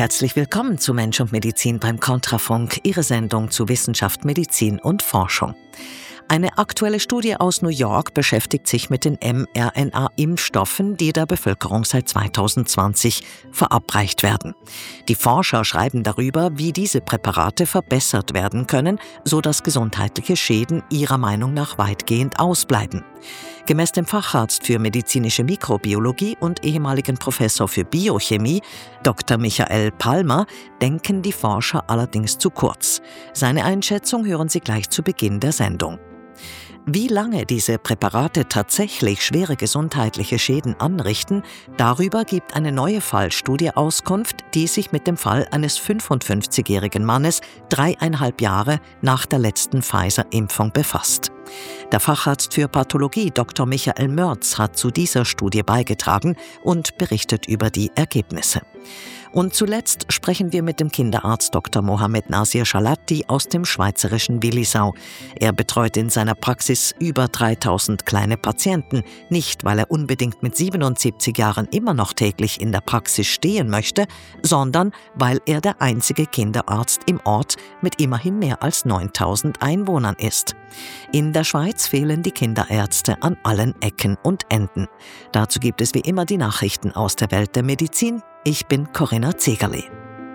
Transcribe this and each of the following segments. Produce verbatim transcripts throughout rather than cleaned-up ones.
Herzlich willkommen zu Mensch und Medizin beim Kontrafunk, Ihre Sendung zu Wissenschaft, Medizin und Forschung. Eine aktuelle Studie aus New York beschäftigt sich mit den mRNA-Impfstoffen, die der Bevölkerung seit zweitausendzwanzig verabreicht werden. Die Forscher schreiben darüber, wie diese Präparate verbessert werden können, sodass gesundheitliche Schäden ihrer Meinung nach weitgehend ausbleiben. Gemäß dem Facharzt für medizinische Mikrobiologie und ehemaligen Professor für Biochemie, Doktor Michael Palmer, denken die Forscher allerdings zu kurz. Seine Einschätzung hören Sie gleich zu Beginn der Sendung. Wie lange diese Präparate tatsächlich schwere gesundheitliche Schäden anrichten, darüber gibt eine neue Fallstudie Auskunft, die sich mit dem Fall eines fünfundfünfzigjährigen Mannes dreieinhalb Jahre nach der letzten Pfizer-Impfung befasst. Der Facharzt für Pathologie Doktor Michael Mörz hat zu dieser Studie beigetragen und berichtet über die Ergebnisse. Und zuletzt sprechen wir mit dem Kinderarzt Doktor Mohamed Nasir Chalati aus dem schweizerischen Willisau. Er betreut in seiner Praxis über dreitausend kleine Patienten, nicht weil er unbedingt mit siebenundsiebzig Jahren immer noch täglich in der Praxis stehen möchte, sondern weil er der einzige Kinderarzt im Ort mit immerhin mehr als neuntausend Einwohnern ist. In der Schweiz fehlen die Kinderärzte an allen Ecken und Enden. Dazu gibt es wie immer die Nachrichten aus der Welt der Medizin. Ich bin Corinna Zegerle.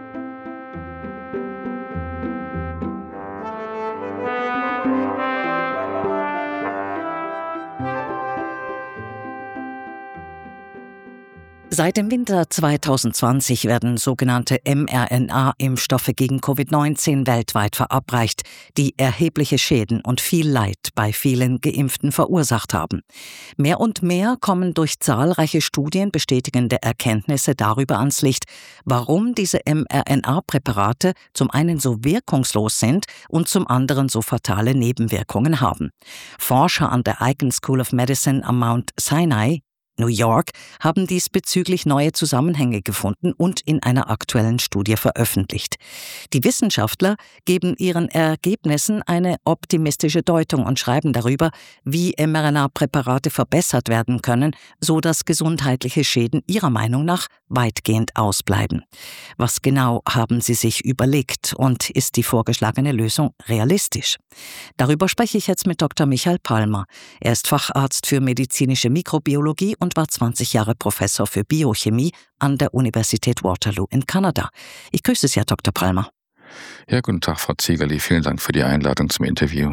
Seit dem Winter zweitausendzwanzig werden sogenannte mRNA-Impfstoffe gegen Covid neunzehn weltweit verabreicht, die erhebliche Schäden und viel Leid bei vielen Geimpften verursacht haben. Mehr und mehr kommen durch zahlreiche Studien bestätigende Erkenntnisse darüber ans Licht, warum diese mRNA-Präparate zum einen so wirkungslos sind und zum anderen so fatale Nebenwirkungen haben. Forscher an der Icahn School of Medicine am Mount Sinai, New York, haben diesbezüglich neue Zusammenhänge gefunden und in einer aktuellen Studie veröffentlicht. Die Wissenschaftler geben ihren Ergebnissen eine optimistische Deutung und schreiben darüber, wie mRNA-Präparate verbessert werden können, so dass gesundheitliche Schäden ihrer Meinung nach weitgehend ausbleiben. Was genau haben sie sich überlegt und ist die vorgeschlagene Lösung realistisch? Darüber spreche ich jetzt mit Doktor Michael Palmer. Er ist Facharzt für medizinische Mikrobiologie und und war zwanzig Jahre Professor für Biochemie an der Universität Waterloo in Kanada. Ich grüße Sie, Herr Doktor Palmer. Ja, guten Tag, Frau Zegerle. Vielen Dank für die Einladung zum Interview.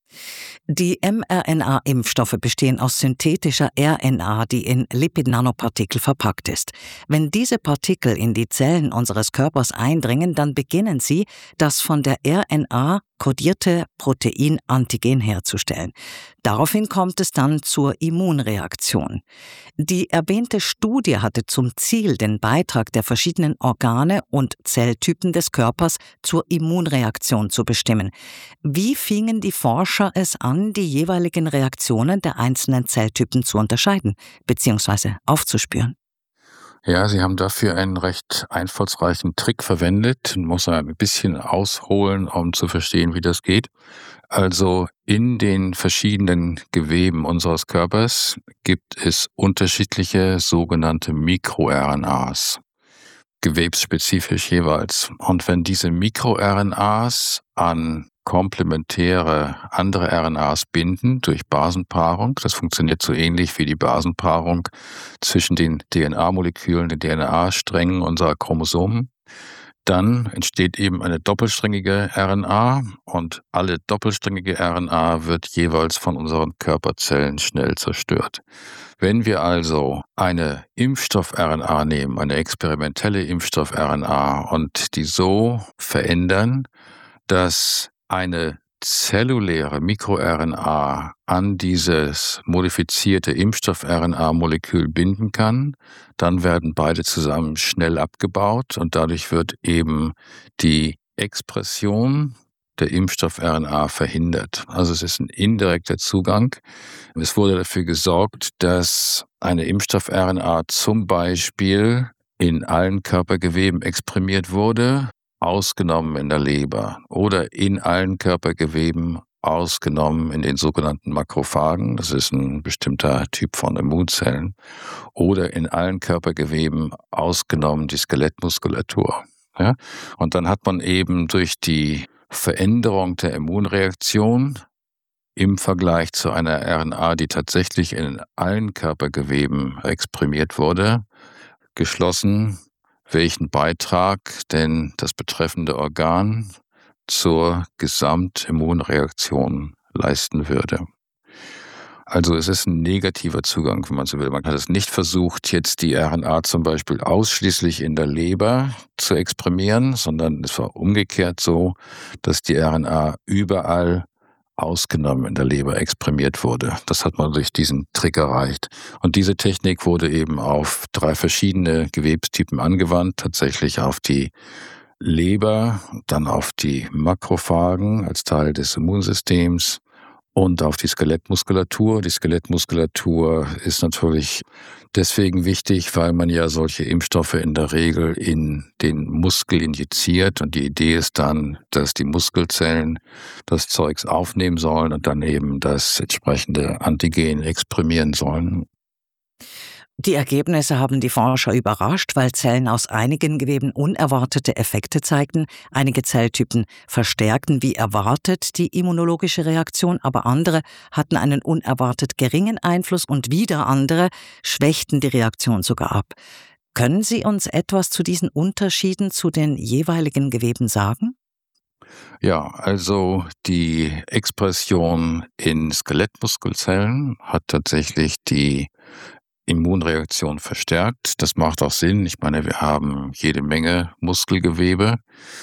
Die mRNA-Impfstoffe bestehen aus synthetischer R N A, die in Lipid-Nanopartikel verpackt ist. Wenn diese Partikel in die Zellen unseres Körpers eindringen, dann beginnen sie, das von der R N A kodierte Protein-Antigen herzustellen. Daraufhin kommt es dann zur Immunreaktion. Die erwähnte Studie hatte zum Ziel, den Beitrag der verschiedenen Organe und Zelltypen des Körpers zur Immunreaktion zu bestimmen. Wie fingen die Forscher es an, die jeweiligen Reaktionen der einzelnen Zelltypen zu unterscheiden bzw. aufzuspüren? Ja, Sie haben dafür einen recht einfallsreichen Trick verwendet. Man muss ein bisschen ausholen, um zu verstehen, wie das geht. Also in den verschiedenen Geweben unseres Körpers gibt es unterschiedliche sogenannte MikroR N As, gewebsspezifisch jeweils. Und wenn diese MikroR N As an komplementäre andere R N As binden durch Basenpaarung. Das funktioniert so ähnlich wie die Basenpaarung zwischen den D N A-Molekülen, den D N A-Strängen unserer Chromosomen. Dann entsteht eben eine doppelsträngige R N A und alle doppelsträngige R N A wird jeweils von unseren Körperzellen schnell zerstört. Wenn wir also eine Impfstoff-R N A nehmen, eine experimentelle Impfstoff-R N A und die so verändern, dass eine zelluläre MikroR N A an dieses modifizierte Impfstoff-R N A-Molekül binden kann, dann werden beide zusammen schnell abgebaut und dadurch wird eben die Expression der Impfstoff-R N A verhindert. Also es ist ein indirekter Zugang. Es wurde dafür gesorgt, dass eine Impfstoff-R N A zum Beispiel in allen Körpergeweben exprimiert wurde, ausgenommen in der Leber oder in allen Körpergeweben, ausgenommen in den sogenannten Makrophagen, das ist ein bestimmter Typ von Immunzellen, oder in allen Körpergeweben, ausgenommen die Skelettmuskulatur. Ja? Und dann hat man eben durch die Veränderung der Immunreaktion im Vergleich zu einer R N A, die tatsächlich in allen Körpergeweben exprimiert wurde, geschlossen, welchen Beitrag denn das betreffende Organ zur Gesamtimmunreaktion leisten würde. Also es ist ein negativer Zugang, wenn man so will. Man hat es nicht versucht, jetzt die R N A zum Beispiel ausschließlich in der Leber zu exprimieren, sondern es war umgekehrt so, dass die R N A überall ausgenommen in der Leber exprimiert wurde. Das hat man durch diesen Trick erreicht. Und diese Technik wurde eben auf drei verschiedene Gewebstypen angewandt, tatsächlich auf die Leber, dann auf die Makrophagen als Teil des Immunsystems und auf die Skelettmuskulatur. Die Skelettmuskulatur ist natürlich deswegen wichtig, weil man ja solche Impfstoffe in der Regel in den Muskel injiziert. Und die Idee ist dann, dass die Muskelzellen das Zeugs aufnehmen sollen und dann eben das entsprechende Antigen exprimieren sollen. Die Ergebnisse haben die Forscher überrascht, weil Zellen aus einigen Geweben unerwartete Effekte zeigten. Einige Zelltypen verstärkten wie erwartet die immunologische Reaktion, aber andere hatten einen unerwartet geringen Einfluss und wieder andere schwächten die Reaktion sogar ab. Können Sie uns etwas zu diesen Unterschieden zu den jeweiligen Geweben sagen? Ja, also die Expression in Skelettmuskelzellen hat tatsächlich die Immunreaktion verstärkt. Das macht auch Sinn. Ich meine, wir haben jede Menge Muskelgewebe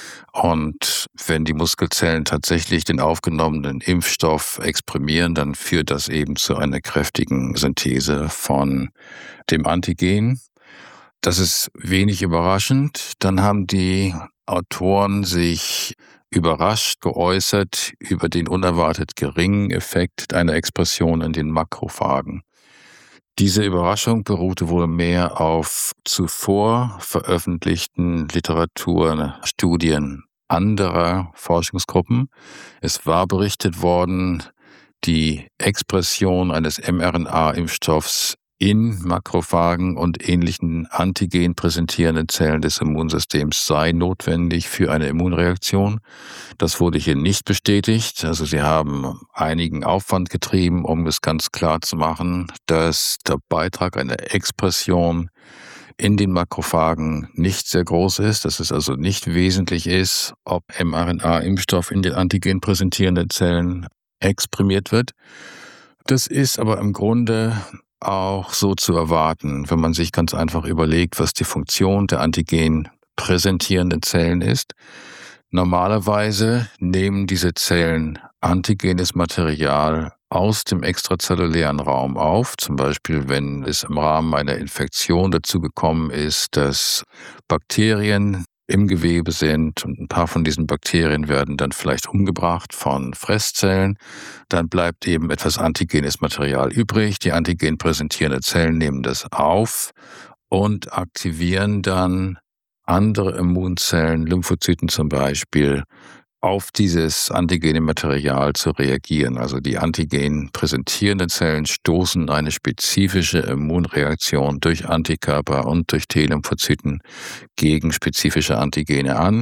und wenn die Muskelzellen tatsächlich den aufgenommenen Impfstoff exprimieren, dann führt das eben zu einer kräftigen Synthese von dem Antigen. Das ist wenig überraschend. Dann haben die Autoren sich überrascht geäußert über den unerwartet geringen Effekt einer Expression in den Makrophagen. Diese Überraschung beruhte wohl mehr auf zuvor veröffentlichten Literaturstudien anderer Forschungsgruppen. Es war berichtet worden, die Expression eines mRNA-Impfstoffs in Makrophagen und ähnlichen Antigen präsentierenden Zellen des Immunsystems sei notwendig für eine Immunreaktion. Das wurde hier nicht bestätigt. Also sie haben einigen Aufwand getrieben, um es ganz klar zu machen, dass der Beitrag einer Expression in den Makrophagen nicht sehr groß ist, dass es also nicht wesentlich ist, ob mRNA-Impfstoff in den Antigen präsentierenden Zellen exprimiert wird. Das ist aber im Grunde auch so zu erwarten, wenn man sich ganz einfach überlegt, was die Funktion der Antigen präsentierenden Zellen ist. Normalerweise nehmen diese Zellen antigenes Material aus dem extrazellulären Raum auf, zum Beispiel wenn es im Rahmen einer Infektion dazu gekommen ist, dass Bakterien im Gewebe sind und ein paar von diesen Bakterien werden dann vielleicht umgebracht von Fresszellen. Dann bleibt eben etwas antigenes Material übrig. Die antigen präsentierenden Zellen nehmen das auf und aktivieren dann andere Immunzellen, Lymphozyten zum Beispiel, auf dieses antigene Material zu reagieren. Also die antigen präsentierenden Zellen stoßen eine spezifische Immunreaktion durch Antikörper und durch T-Lymphozyten gegen spezifische Antigene an.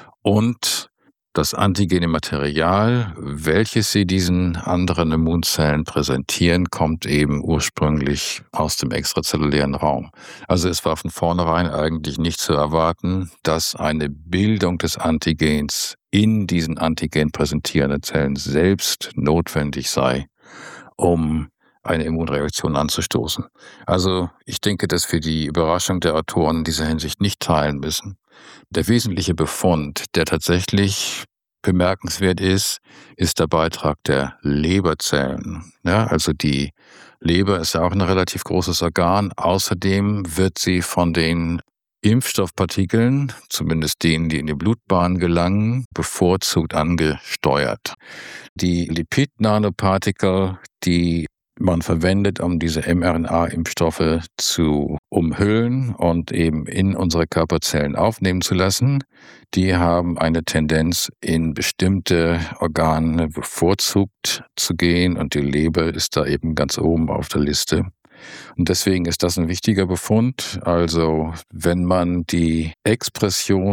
Und das antigene Material, welches sie diesen anderen Immunzellen präsentieren, kommt eben ursprünglich aus dem extrazellulären Raum. Also es war von vornherein eigentlich nicht zu erwarten, dass eine Bildung des Antigens in diesen Antigen präsentierenden Zellen selbst notwendig sei, um eine Immunreaktion anzustoßen. Also ich denke, dass wir die Überraschung der Autoren in dieser Hinsicht nicht teilen müssen. Der wesentliche Befund, der tatsächlich bemerkenswert ist, ist der Beitrag der Leberzellen. Ja, also die Leber ist ja auch ein relativ großes Organ. Außerdem wird sie von den Impfstoffpartikeln, zumindest denen, die in die Blutbahn gelangen, bevorzugt angesteuert. Die Lipid-Nanopartikel, die man verwendet, um diese mRNA-Impfstoffe zu umhüllen und eben in unsere Körperzellen aufnehmen zu lassen, die haben eine Tendenz, in bestimmte Organe bevorzugt zu gehen und die Leber ist da eben ganz oben auf der Liste. Und deswegen ist das ein wichtiger Befund. Also wenn man die Expression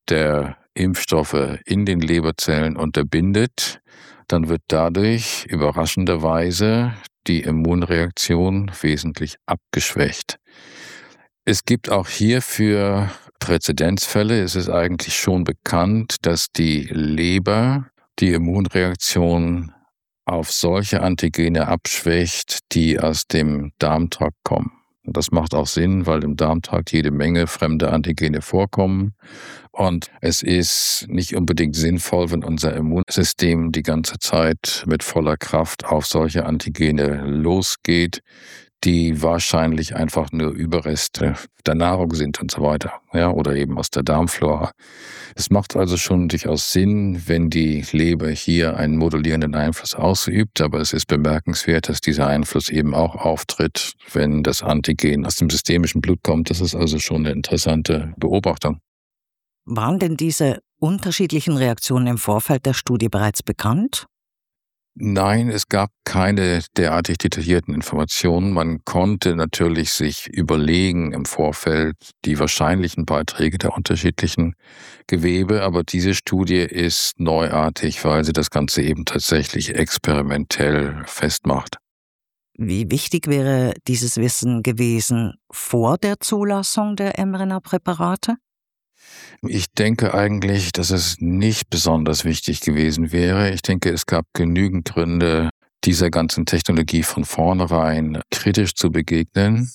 der Impfstoffe in den Leberzellen unterbindet, dann wird dadurch überraschenderweise die Immunreaktion wesentlich abgeschwächt. Es gibt auch hierfür Präzedenzfälle. Es ist eigentlich schon bekannt, dass die Leber die Immunreaktion auf solche Antigene abschwächt, die aus dem Darmtrakt kommen. Und das macht auch Sinn, weil im Darmtrakt jede Menge fremde Antigene vorkommen. Und es ist nicht unbedingt sinnvoll, wenn unser Immunsystem die ganze Zeit mit voller Kraft auf solche Antigene losgeht, die wahrscheinlich einfach nur Überreste der Nahrung sind und so weiter, ja, oder eben aus der Darmflora. Es macht also schon durchaus Sinn, wenn die Leber hier einen modulierenden Einfluss ausübt, aber es ist bemerkenswert, dass dieser Einfluss eben auch auftritt, wenn das Antigen aus dem systemischen Blut kommt. Das ist also schon eine interessante Beobachtung. Waren denn diese unterschiedlichen Reaktionen im Vorfeld der Studie bereits bekannt? Nein, es gab keine derartig detaillierten Informationen. Man konnte natürlich sich überlegen im Vorfeld die wahrscheinlichen Beiträge der unterschiedlichen Gewebe, aber diese Studie ist neuartig, weil sie das Ganze eben tatsächlich experimentell festmacht. Wie wichtig wäre dieses Wissen gewesen vor der Zulassung der mRNA-Präparate? Ich denke eigentlich, dass es nicht besonders wichtig gewesen wäre. Ich denke, es gab genügend Gründe, dieser ganzen Technologie von vornherein kritisch zu begegnen.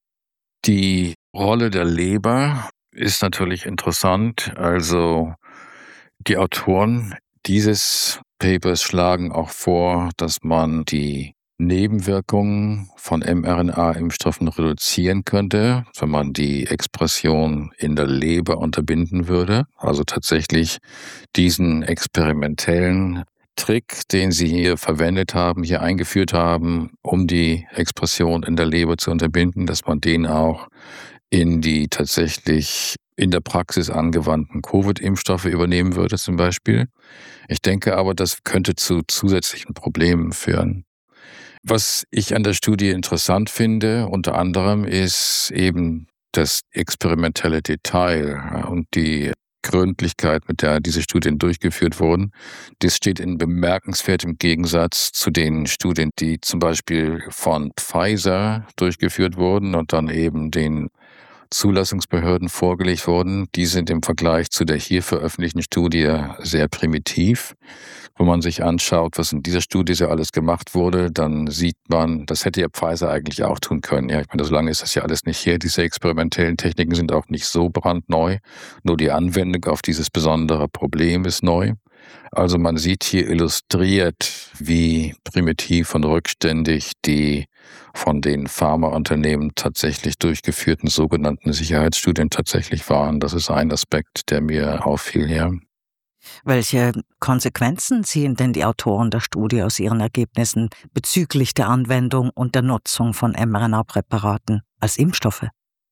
Die Rolle der Leber ist natürlich interessant. Also die Autoren dieses Papers schlagen auch vor, dass man die Nebenwirkungen von mRNA-Impfstoffen reduzieren könnte, wenn man die Expression in der Leber unterbinden würde. Also tatsächlich diesen experimentellen Trick, den Sie hier verwendet haben, hier eingeführt haben, um die Expression in der Leber zu unterbinden, dass man den auch in die tatsächlich in der Praxis angewandten Covid-Impfstoffe übernehmen würde zum Beispiel. Ich denke aber, das könnte zu zusätzlichen Problemen führen. Was ich an der Studie interessant finde, unter anderem, ist eben das experimentelle Detail und die Gründlichkeit, mit der diese Studien durchgeführt wurden. Das steht in bemerkenswertem Gegensatz zu den Studien, die zum Beispiel von Pfizer durchgeführt wurden und dann eben den Zulassungsbehörden vorgelegt wurden. Die sind im Vergleich zu der hier veröffentlichten Studie sehr primitiv. Wenn man sich anschaut, was in dieser Studie so alles gemacht wurde, dann sieht man, das hätte ja Pfizer eigentlich auch tun können. Ja, ich meine, so lange ist das ja alles nicht her. Diese experimentellen Techniken sind auch nicht so brandneu. Nur die Anwendung auf dieses besondere Problem ist neu. Also man sieht hier illustriert, wie primitiv und rückständig die von den Pharmaunternehmen tatsächlich durchgeführten sogenannten Sicherheitsstudien tatsächlich waren. Das ist ein Aspekt, der mir auffiel hier. Welche Konsequenzen ziehen denn die Autoren der Studie aus ihren Ergebnissen bezüglich der Anwendung und der Nutzung von mRNA-Präparaten als Impfstoffe?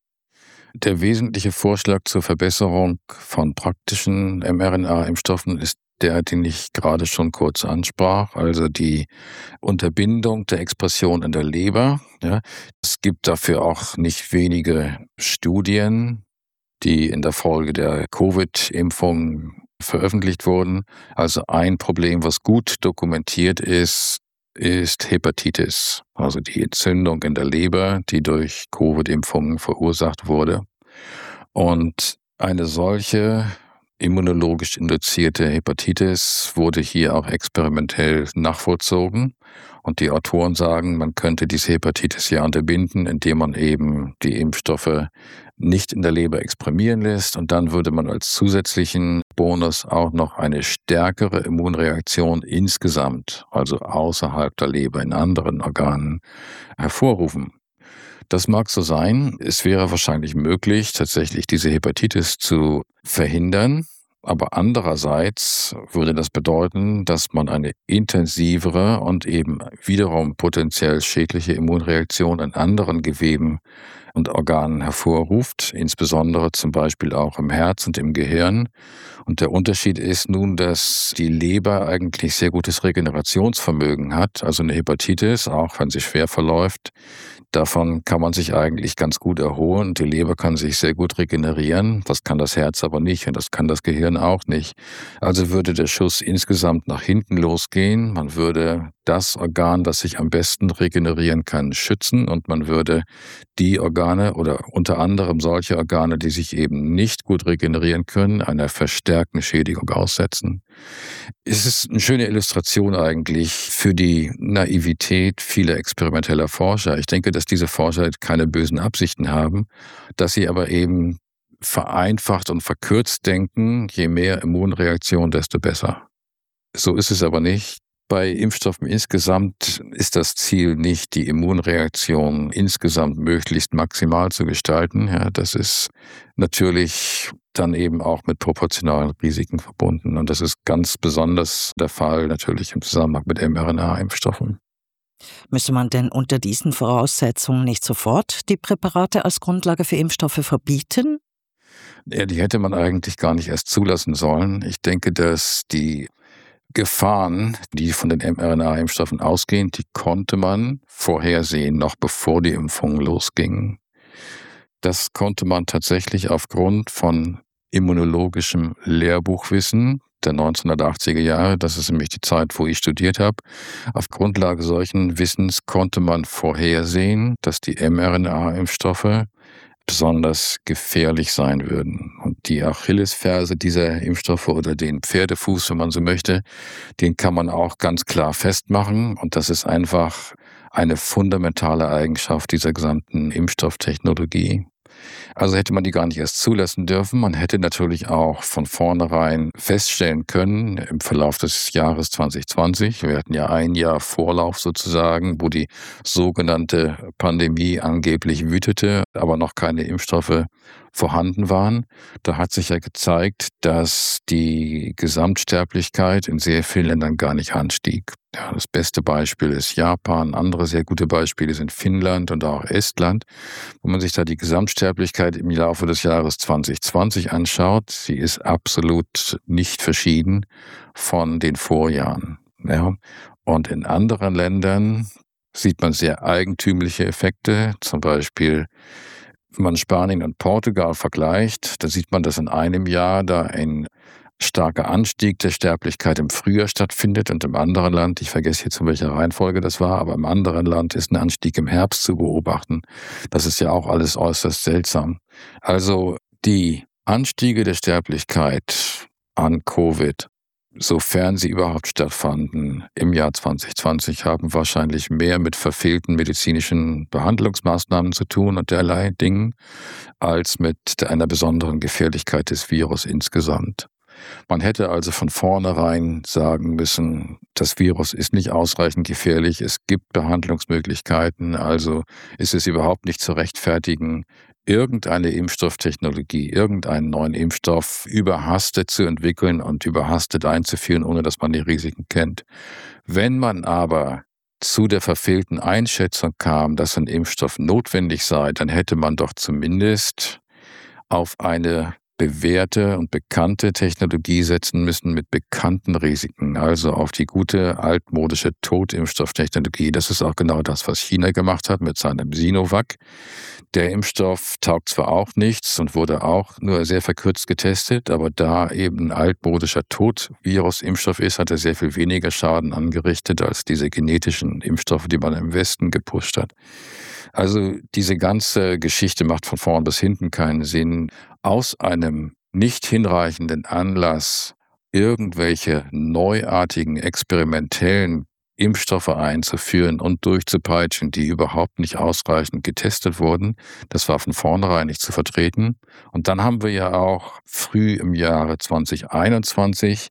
Der wesentliche Vorschlag zur Verbesserung von praktischen mRNA-Impfstoffen ist der, den ich gerade schon kurz ansprach, also die Unterbindung der Expression in der Leber. Ja. Es gibt dafür auch nicht wenige Studien, die in der Folge der Covid-Impfung veröffentlicht wurden. Also ein Problem, was gut dokumentiert ist, ist Hepatitis, also die Entzündung in der Leber, die durch Covid-Impfungen verursacht wurde. Und eine solche immunologisch induzierte Hepatitis wurde hier auch experimentell nachvollzogen. Und die Autoren sagen, man könnte diese Hepatitis ja unterbinden, indem man eben die Impfstoffe nicht in der Leber exprimieren lässt. Und dann würde man als zusätzlichen Bonus auch noch eine stärkere Immunreaktion insgesamt, also außerhalb der Leber in anderen Organen, hervorrufen. Das mag so sein. Es wäre wahrscheinlich möglich, tatsächlich diese Hepatitis zu verhindern. Aber andererseits würde das bedeuten, dass man eine intensivere und eben wiederum potenziell schädliche Immunreaktion in anderen Geweben und Organen hervorruft, insbesondere zum Beispiel auch im Herz und im Gehirn. Und der Unterschied ist nun, dass die Leber eigentlich sehr gutes Regenerationsvermögen hat. Also eine Hepatitis, auch wenn sie schwer verläuft, davon kann man sich eigentlich ganz gut erholen. Die Leber kann sich sehr gut regenerieren. Das kann das Herz aber nicht und das kann das Gehirn auch nicht. Also würde der Schuss insgesamt nach hinten losgehen. Man würde das Organ, das sich am besten regenerieren kann, schützen und man würde die Organe oder unter anderem solche Organe, die sich eben nicht gut regenerieren können, einer verstärkten Schädigung aussetzen. Es ist eine schöne Illustration eigentlich für die Naivität vieler experimenteller Forscher. Ich denke, dass diese Forscher keine bösen Absichten haben, dass sie aber eben vereinfacht und verkürzt denken, je mehr Immunreaktion, desto besser. So ist es aber nicht. Bei Impfstoffen insgesamt ist das Ziel nicht, die Immunreaktion insgesamt möglichst maximal zu gestalten. Ja, das ist natürlich dann eben auch mit proportionalen Risiken verbunden. Und das ist ganz besonders der Fall natürlich im Zusammenhang mit mRNA-Impfstoffen. Müsste man denn unter diesen Voraussetzungen nicht sofort die Präparate als Grundlage für Impfstoffe verbieten? Ja, die hätte man eigentlich gar nicht erst zulassen sollen. Ich denke, dass die Gefahren, die von den mRNA-Impfstoffen ausgehen, die konnte man vorhersehen, noch bevor die Impfungen losgingen. Das konnte man tatsächlich aufgrund von immunologischem Lehrbuchwissen der neunzehnhundertachtziger Jahre, das ist nämlich die Zeit, wo ich studiert habe. Auf Grundlage solchen Wissens konnte man vorhersehen, dass die mRNA-Impfstoffe besonders gefährlich sein würden. Und die Achillesferse dieser Impfstoffe oder den Pferdefuß, wenn man so möchte, den kann man auch ganz klar festmachen. Und das ist einfach eine fundamentale Eigenschaft dieser gesamten Impfstofftechnologie. Also hätte man die gar nicht erst zulassen dürfen. Man hätte natürlich auch von vornherein feststellen können, im Verlauf des Jahres zwanzig zwanzig, wir hatten ja ein Jahr Vorlauf sozusagen, wo die sogenannte Pandemie angeblich wütete, aber noch keine Impfstoffe vorhanden waren. Da hat sich ja gezeigt, dass die Gesamtsterblichkeit in sehr vielen Ländern gar nicht anstieg. Ja, das beste Beispiel ist Japan, andere sehr gute Beispiele sind Finnland und auch Estland. Wenn man sich da die Gesamtsterblichkeit im Laufe des Jahres zwanzig zwanzig anschaut, sie ist absolut nicht verschieden von den Vorjahren. Ja. Und in anderen Ländern sieht man sehr eigentümliche Effekte, zum Beispiel wenn man Spanien und Portugal vergleicht, da sieht man, dass in einem Jahr da ein starker Anstieg der Sterblichkeit im Frühjahr stattfindet und im anderen Land, ich vergesse jetzt, in welcher Reihenfolge das war, aber im anderen Land ist ein Anstieg im Herbst zu beobachten. Das ist ja auch alles äußerst seltsam. Also die Anstiege der Sterblichkeit an Covid, sofern sie überhaupt stattfanden, im Jahr zwanzig zwanzig, haben wahrscheinlich mehr mit verfehlten medizinischen Behandlungsmaßnahmen zu tun und derlei Dingen, als mit einer besonderen Gefährlichkeit des Virus insgesamt. Man hätte also von vornherein sagen müssen, das Virus ist nicht ausreichend gefährlich, es gibt Behandlungsmöglichkeiten, also ist es überhaupt nicht zu rechtfertigen, irgendeine Impfstofftechnologie, irgendeinen neuen Impfstoff überhastet zu entwickeln und überhastet einzuführen, ohne dass man die Risiken kennt. Wenn man aber zu der verfehlten Einschätzung kam, dass ein Impfstoff notwendig sei, dann hätte man doch zumindest auf eine bewährte und bekannte Technologie setzen müssen mit bekannten Risiken, also auf die gute altmodische Totimpfstofftechnologie. Das ist auch genau das, was China gemacht hat mit seinem Sinovac. Der Impfstoff taugt zwar auch nichts und wurde auch nur sehr verkürzt getestet, aber da eben ein altmodischer Totvirus-Impfstoff ist, hat er sehr viel weniger Schaden angerichtet als diese genetischen Impfstoffe, die man im Westen gepusht hat. Also diese ganze Geschichte macht von vorn bis hinten keinen Sinn. Aus einem nicht hinreichenden Anlass irgendwelche neuartigen, experimentellen Impfstoffe einzuführen und durchzupeitschen, die überhaupt nicht ausreichend getestet wurden. Das war von vornherein nicht zu vertreten. Und dann haben wir ja auch früh im Jahre zwanzig einundzwanzig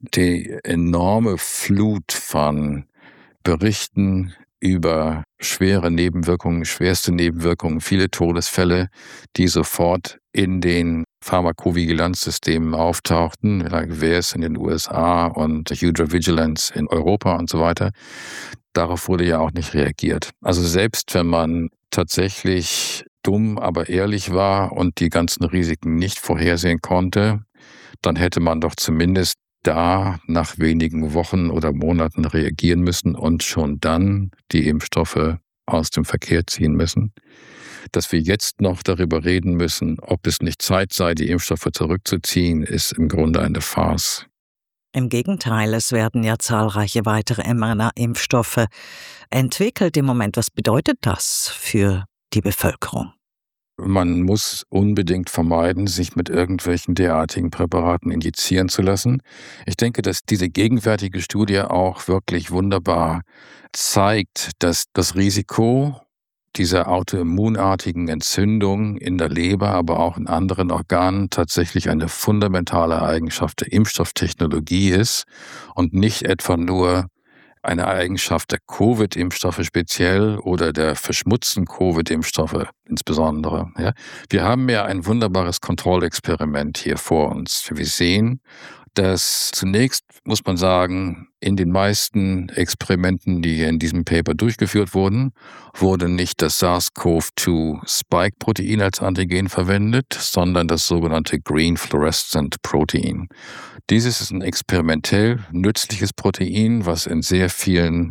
die enorme Flut von Berichten über schwere Nebenwirkungen, schwerste Nebenwirkungen, viele Todesfälle, die sofort in den Pharmakovigilanzsystemen auftauchten, W S in den U S A und Hydra Vigilance in Europa und so weiter. Darauf wurde ja auch nicht reagiert. Also selbst wenn man tatsächlich dumm, aber ehrlich war und die ganzen Risiken nicht vorhersehen konnte, dann hätte man doch zumindest da nach wenigen Wochen oder Monaten reagieren müssen und schon dann die Impfstoffe aus dem Verkehr ziehen müssen. Dass wir jetzt noch darüber reden müssen, ob es nicht Zeit sei, die Impfstoffe zurückzuziehen, ist im Grunde eine Farce. Im Gegenteil, es werden ja zahlreiche weitere mRNA-Impfstoffe entwickelt im Moment. Was bedeutet das für die Bevölkerung? Man muss unbedingt vermeiden, sich mit irgendwelchen derartigen Präparaten injizieren zu lassen. Ich denke, dass diese gegenwärtige Studie auch wirklich wunderbar zeigt, dass das Risiko dieser autoimmunartigen Entzündung in der Leber, aber auch in anderen Organen tatsächlich eine fundamentale Eigenschaft der Impfstofftechnologie ist und nicht etwa nur eine Eigenschaft der Covid-Impfstoffe speziell oder der verschmutzten Covid-Impfstoffe insbesondere. Ja. Wir haben ja ein wunderbares Kontrollexperiment hier vor uns. Wir sehen, dass zunächst, muss man sagen, in den meisten Experimenten, die in diesem Paper durchgeführt wurden, wurde nicht das SARS-C o V zwei Spike-Protein als Antigen verwendet, sondern das sogenannte Green Fluorescent Protein. Dieses ist ein experimentell nützliches Protein, was in sehr vielen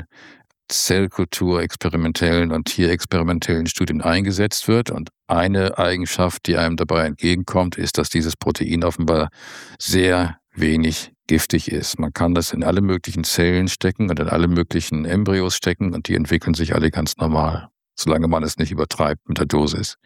Zellkulturexperimentellen und tierexperimentellen Studien eingesetzt wird. Und eine Eigenschaft, die einem dabei entgegenkommt, ist, dass dieses Protein offenbar sehr wenig giftig ist. Man kann das in alle möglichen Zellen stecken und in alle möglichen Embryos stecken und die entwickeln sich alle ganz normal, solange man es nicht übertreibt mit der Dosis.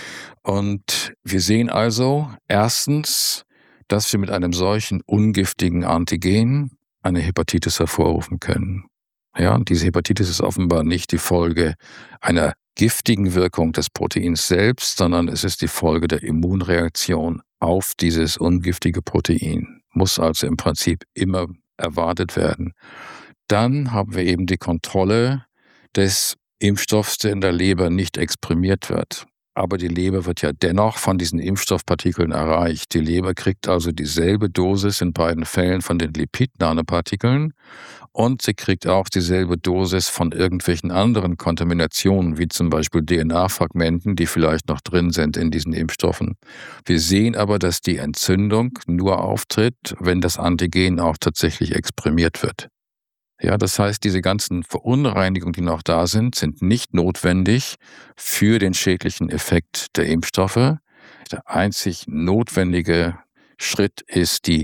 Und wir sehen also erstens, dass wir mit einem solchen ungiftigen Antigen eine Hepatitis hervorrufen können. Ja, und diese Hepatitis ist offenbar nicht die Folge einer giftigen Wirkung des Proteins selbst, sondern es ist die Folge der Immunreaktion auf dieses ungiftige Protein. Muss also im Prinzip immer erwartet werden. Dann haben wir eben die Kontrolle des Impfstoffs, der in der Leber nicht exprimiert wird. Aber die Leber wird ja dennoch von diesen Impfstoffpartikeln erreicht. Die Leber kriegt also dieselbe Dosis in beiden Fällen von den Lipid-Nanopartikeln und sie kriegt auch dieselbe Dosis von irgendwelchen anderen Kontaminationen, wie zum Beispiel D N A-Fragmenten, die vielleicht noch drin sind in diesen Impfstoffen. Wir sehen aber, dass die Entzündung nur auftritt, wenn das Antigen auch tatsächlich exprimiert wird. Ja, das heißt, diese ganzen Verunreinigungen, die noch da sind, sind nicht notwendig für den schädlichen Effekt der Impfstoffe. Der einzig notwendige Schritt ist die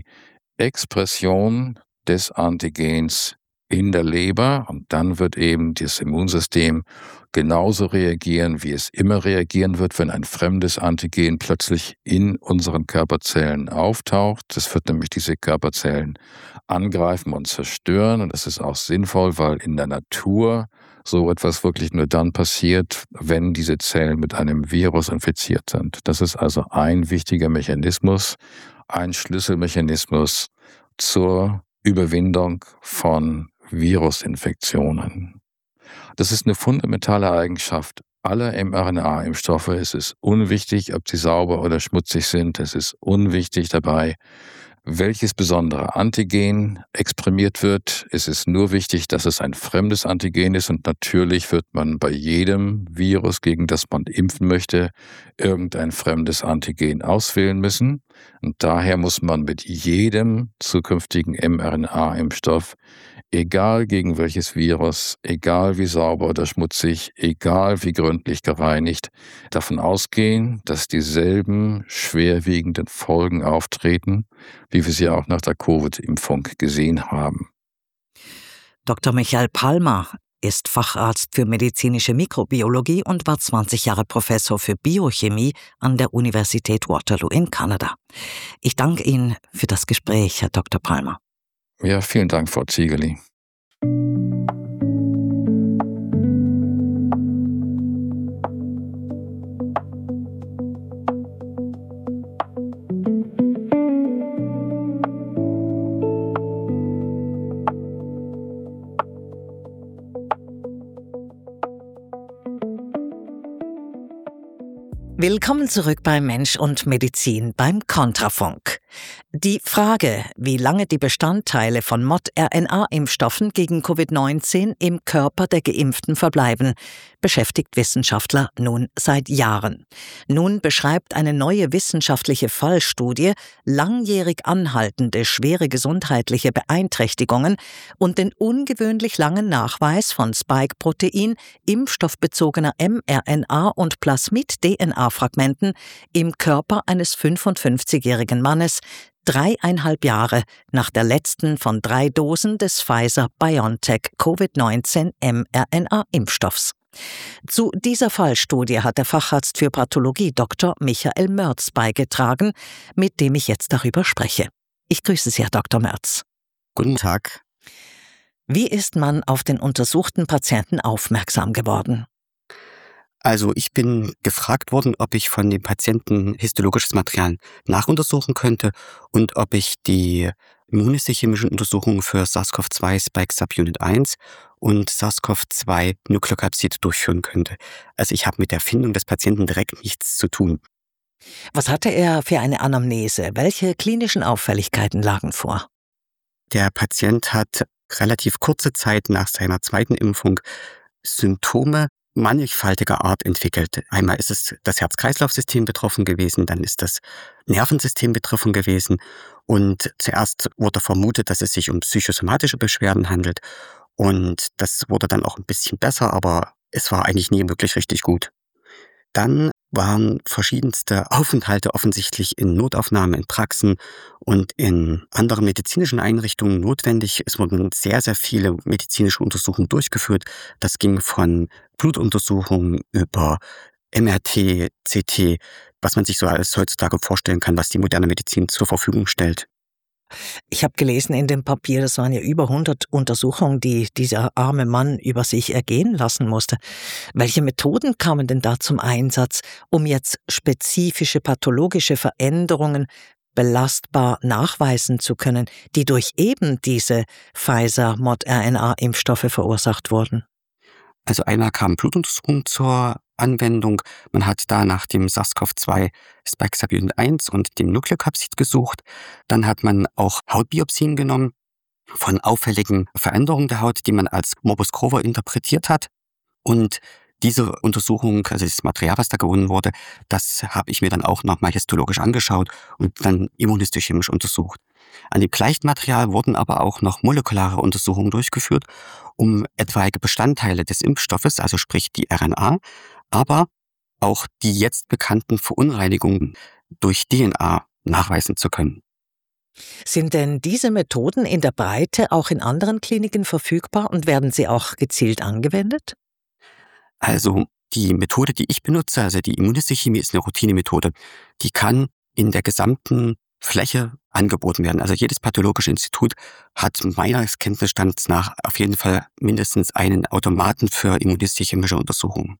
Expression des Antigens in der Leber und dann wird eben das Immunsystem genauso reagieren, wie es immer reagieren wird, wenn ein fremdes Antigen plötzlich in unseren Körperzellen auftaucht. Das wird nämlich diese Körperzellen angreifen und zerstören und das ist auch sinnvoll, weil in der Natur so etwas wirklich nur dann passiert, wenn diese Zellen mit einem Virus infiziert sind. Das ist also ein wichtiger Mechanismus, ein Schlüsselmechanismus zur Überwindung von Virusinfektionen. Das ist eine fundamentale Eigenschaft aller mRNA-Impfstoffe. Es ist unwichtig, ob sie sauber oder schmutzig sind. Es ist unwichtig dabei, welches besondere Antigen exprimiert wird. Es ist nur wichtig, dass es ein fremdes Antigen ist und natürlich wird man bei jedem Virus, gegen das man impfen möchte, irgendein fremdes Antigen auswählen müssen. Und daher muss man mit jedem zukünftigen mRNA-Impfstoff, egal gegen welches Virus, egal wie sauber oder schmutzig, egal wie gründlich gereinigt, davon ausgehen, dass dieselben schwerwiegenden Folgen auftreten, wie wir sie auch nach der Covid-Impfung gesehen haben. Doktor Michael Palmer ist Facharzt für medizinische Mikrobiologie und war zwanzig Jahre Professor für Biochemie an der Universität Waterloo in Kanada. Ich danke Ihnen für das Gespräch, Herr Doktor Palmer. Ja, vielen Dank, Frau Ziegeli. Willkommen zurück bei Mensch und Medizin beim Kontrafunk. Die Frage, wie lange die Bestandteile von Mod-R N A-Impfstoffen gegen Covid neunzehn im Körper der Geimpften verbleiben, beschäftigt Wissenschaftler nun seit Jahren. Nun beschreibt eine neue wissenschaftliche Fallstudie langjährig anhaltende schwere gesundheitliche Beeinträchtigungen und den ungewöhnlich langen Nachweis von Spike-Protein, impfstoffbezogener mRNA und Plasmid-D N A-Fragmenten im Körper eines fünfundfünfzigjährigen Mannes, dreieinhalb Jahre nach der letzten von drei Dosen des Pfizer-BioNTech Covid neunzehn mRNA-Impfstoffs. Zu dieser Fallstudie hat der Facharzt für Pathologie Doktor Michael Mörz beigetragen, mit dem ich jetzt darüber spreche. Ich grüße Sie, Herr Doktor Mörz. Guten Tag. Wie ist man auf den untersuchten Patienten aufmerksam geworden? Also ich bin gefragt worden, ob ich von dem Patienten histologisches Material nachuntersuchen könnte und ob ich die immunhistochemischen Untersuchungen für SARS-CoV zwei Spike Subunit eins und SARS-CoV zwei Nukleokapsid durchführen könnte. Also ich habe mit der Findung des Patienten direkt nichts zu tun. Was hatte er für eine Anamnese? Welche klinischen Auffälligkeiten lagen vor? Der Patient hat relativ kurze Zeit nach seiner zweiten Impfung Symptome mannigfaltiger Art entwickelt. Einmal ist es das Herz-Kreislauf-System betroffen gewesen, dann ist das Nervensystem betroffen gewesen und zuerst wurde vermutet, dass es sich um psychosomatische Beschwerden handelt und das wurde dann auch ein bisschen besser, aber es war eigentlich nie wirklich richtig gut. Dann waren verschiedenste Aufenthalte offensichtlich in Notaufnahmen, in Praxen und in anderen medizinischen Einrichtungen notwendig. Es wurden sehr, sehr viele medizinische Untersuchungen durchgeführt. Das ging von Blutuntersuchungen über M R T, C T, was man sich so alles heutzutage vorstellen kann, was die moderne Medizin zur Verfügung stellt. Ich habe gelesen in dem Papier, das waren ja über hundert Untersuchungen, die dieser arme Mann über sich ergehen lassen musste. Welche Methoden kamen denn da zum Einsatz, um jetzt spezifische pathologische Veränderungen belastbar nachweisen zu können, die durch eben diese Pfizer-Mod-R N A-Impfstoffe verursacht wurden? Also einmal kamen Blutuntersuchungen zur Anwendung. Man hat da nach dem SARS-CoV zwei Spike Subunit eins und dem Nukleokapsid gesucht. Dann hat man auch Hautbiopsien genommen von auffälligen Veränderungen der Haut, die man als Morbus Crohn interpretiert hat. Und diese Untersuchung, also das Material, was da gewonnen wurde, das habe ich mir dann auch nochmal histologisch angeschaut und dann immunhistochemisch untersucht. An dem gleichen Material wurden aber auch noch molekulare Untersuchungen durchgeführt, um etwaige Bestandteile des Impfstoffes, also sprich die R N A, aber auch die jetzt bekannten Verunreinigungen durch D N A nachweisen zu können. Sind denn diese Methoden in der Breite auch in anderen Kliniken verfügbar und werden sie auch gezielt angewendet? Also die Methode, die ich benutze, also die Immunhistochemie, ist eine Routinemethode. Die kann in der gesamten Fläche angeboten werden. Also jedes pathologische Institut hat meines Kenntnisstands nach auf jeden Fall mindestens einen Automaten für immunhistochemische Untersuchungen.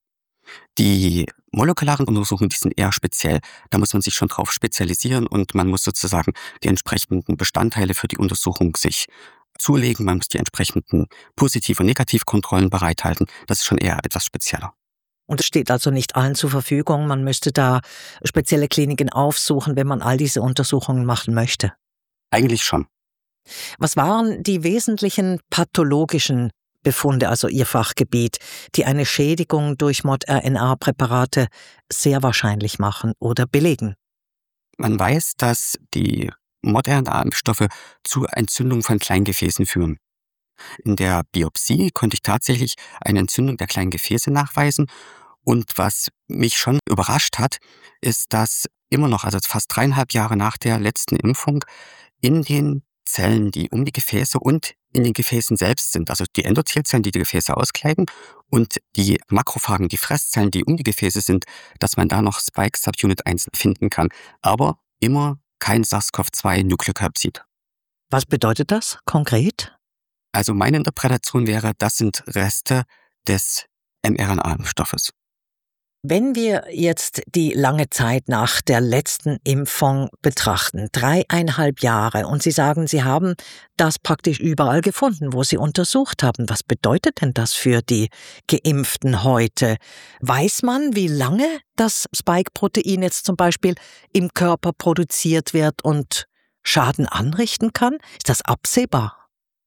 Die molekularen Untersuchungen, die sind eher speziell. Da muss man sich schon drauf spezialisieren und man muss sozusagen die entsprechenden Bestandteile für die Untersuchung sich zulegen. Man muss die entsprechenden Positiv- und Negativkontrollen bereithalten. Das ist schon eher etwas spezieller. Und es steht also nicht allen zur Verfügung. Man müsste da spezielle Kliniken aufsuchen, wenn man all diese Untersuchungen machen möchte. Eigentlich schon. Was waren die wesentlichen pathologischen Befunde, also Ihr Fachgebiet, die eine Schädigung durch Mod-R N A-Präparate sehr wahrscheinlich machen oder belegen? Man weiß, dass die Mod-R N A-Impfstoffe zu Entzündung von Kleingefäßen führen. In der Biopsie konnte ich tatsächlich eine Entzündung der kleinen Gefäße nachweisen. Und was mich schon überrascht hat, ist, dass immer noch, also fast dreieinhalb Jahre nach der letzten Impfung, in den Zellen, die um die Gefäße und in den Gefäßen selbst sind, also die Endothelzellen, die die Gefäße auskleiden, und die Makrophagen, die Fresszellen, die um die Gefäße sind, dass man da noch Spike Subunit eins finden kann. Aber immer kein SARS-CoV zwei Nukleokapsid. Was bedeutet das konkret? Also meine Interpretation wäre, das sind Reste des mRNA-Impfstoffes. Wenn wir jetzt die lange Zeit nach der letzten Impfung betrachten, dreieinhalb Jahre, und Sie sagen, Sie haben das praktisch überall gefunden, wo Sie untersucht haben. Was bedeutet denn das für die Geimpften heute? Weiß man, wie lange das Spike-Protein jetzt zum Beispiel im Körper produziert wird und Schaden anrichten kann? Ist das absehbar?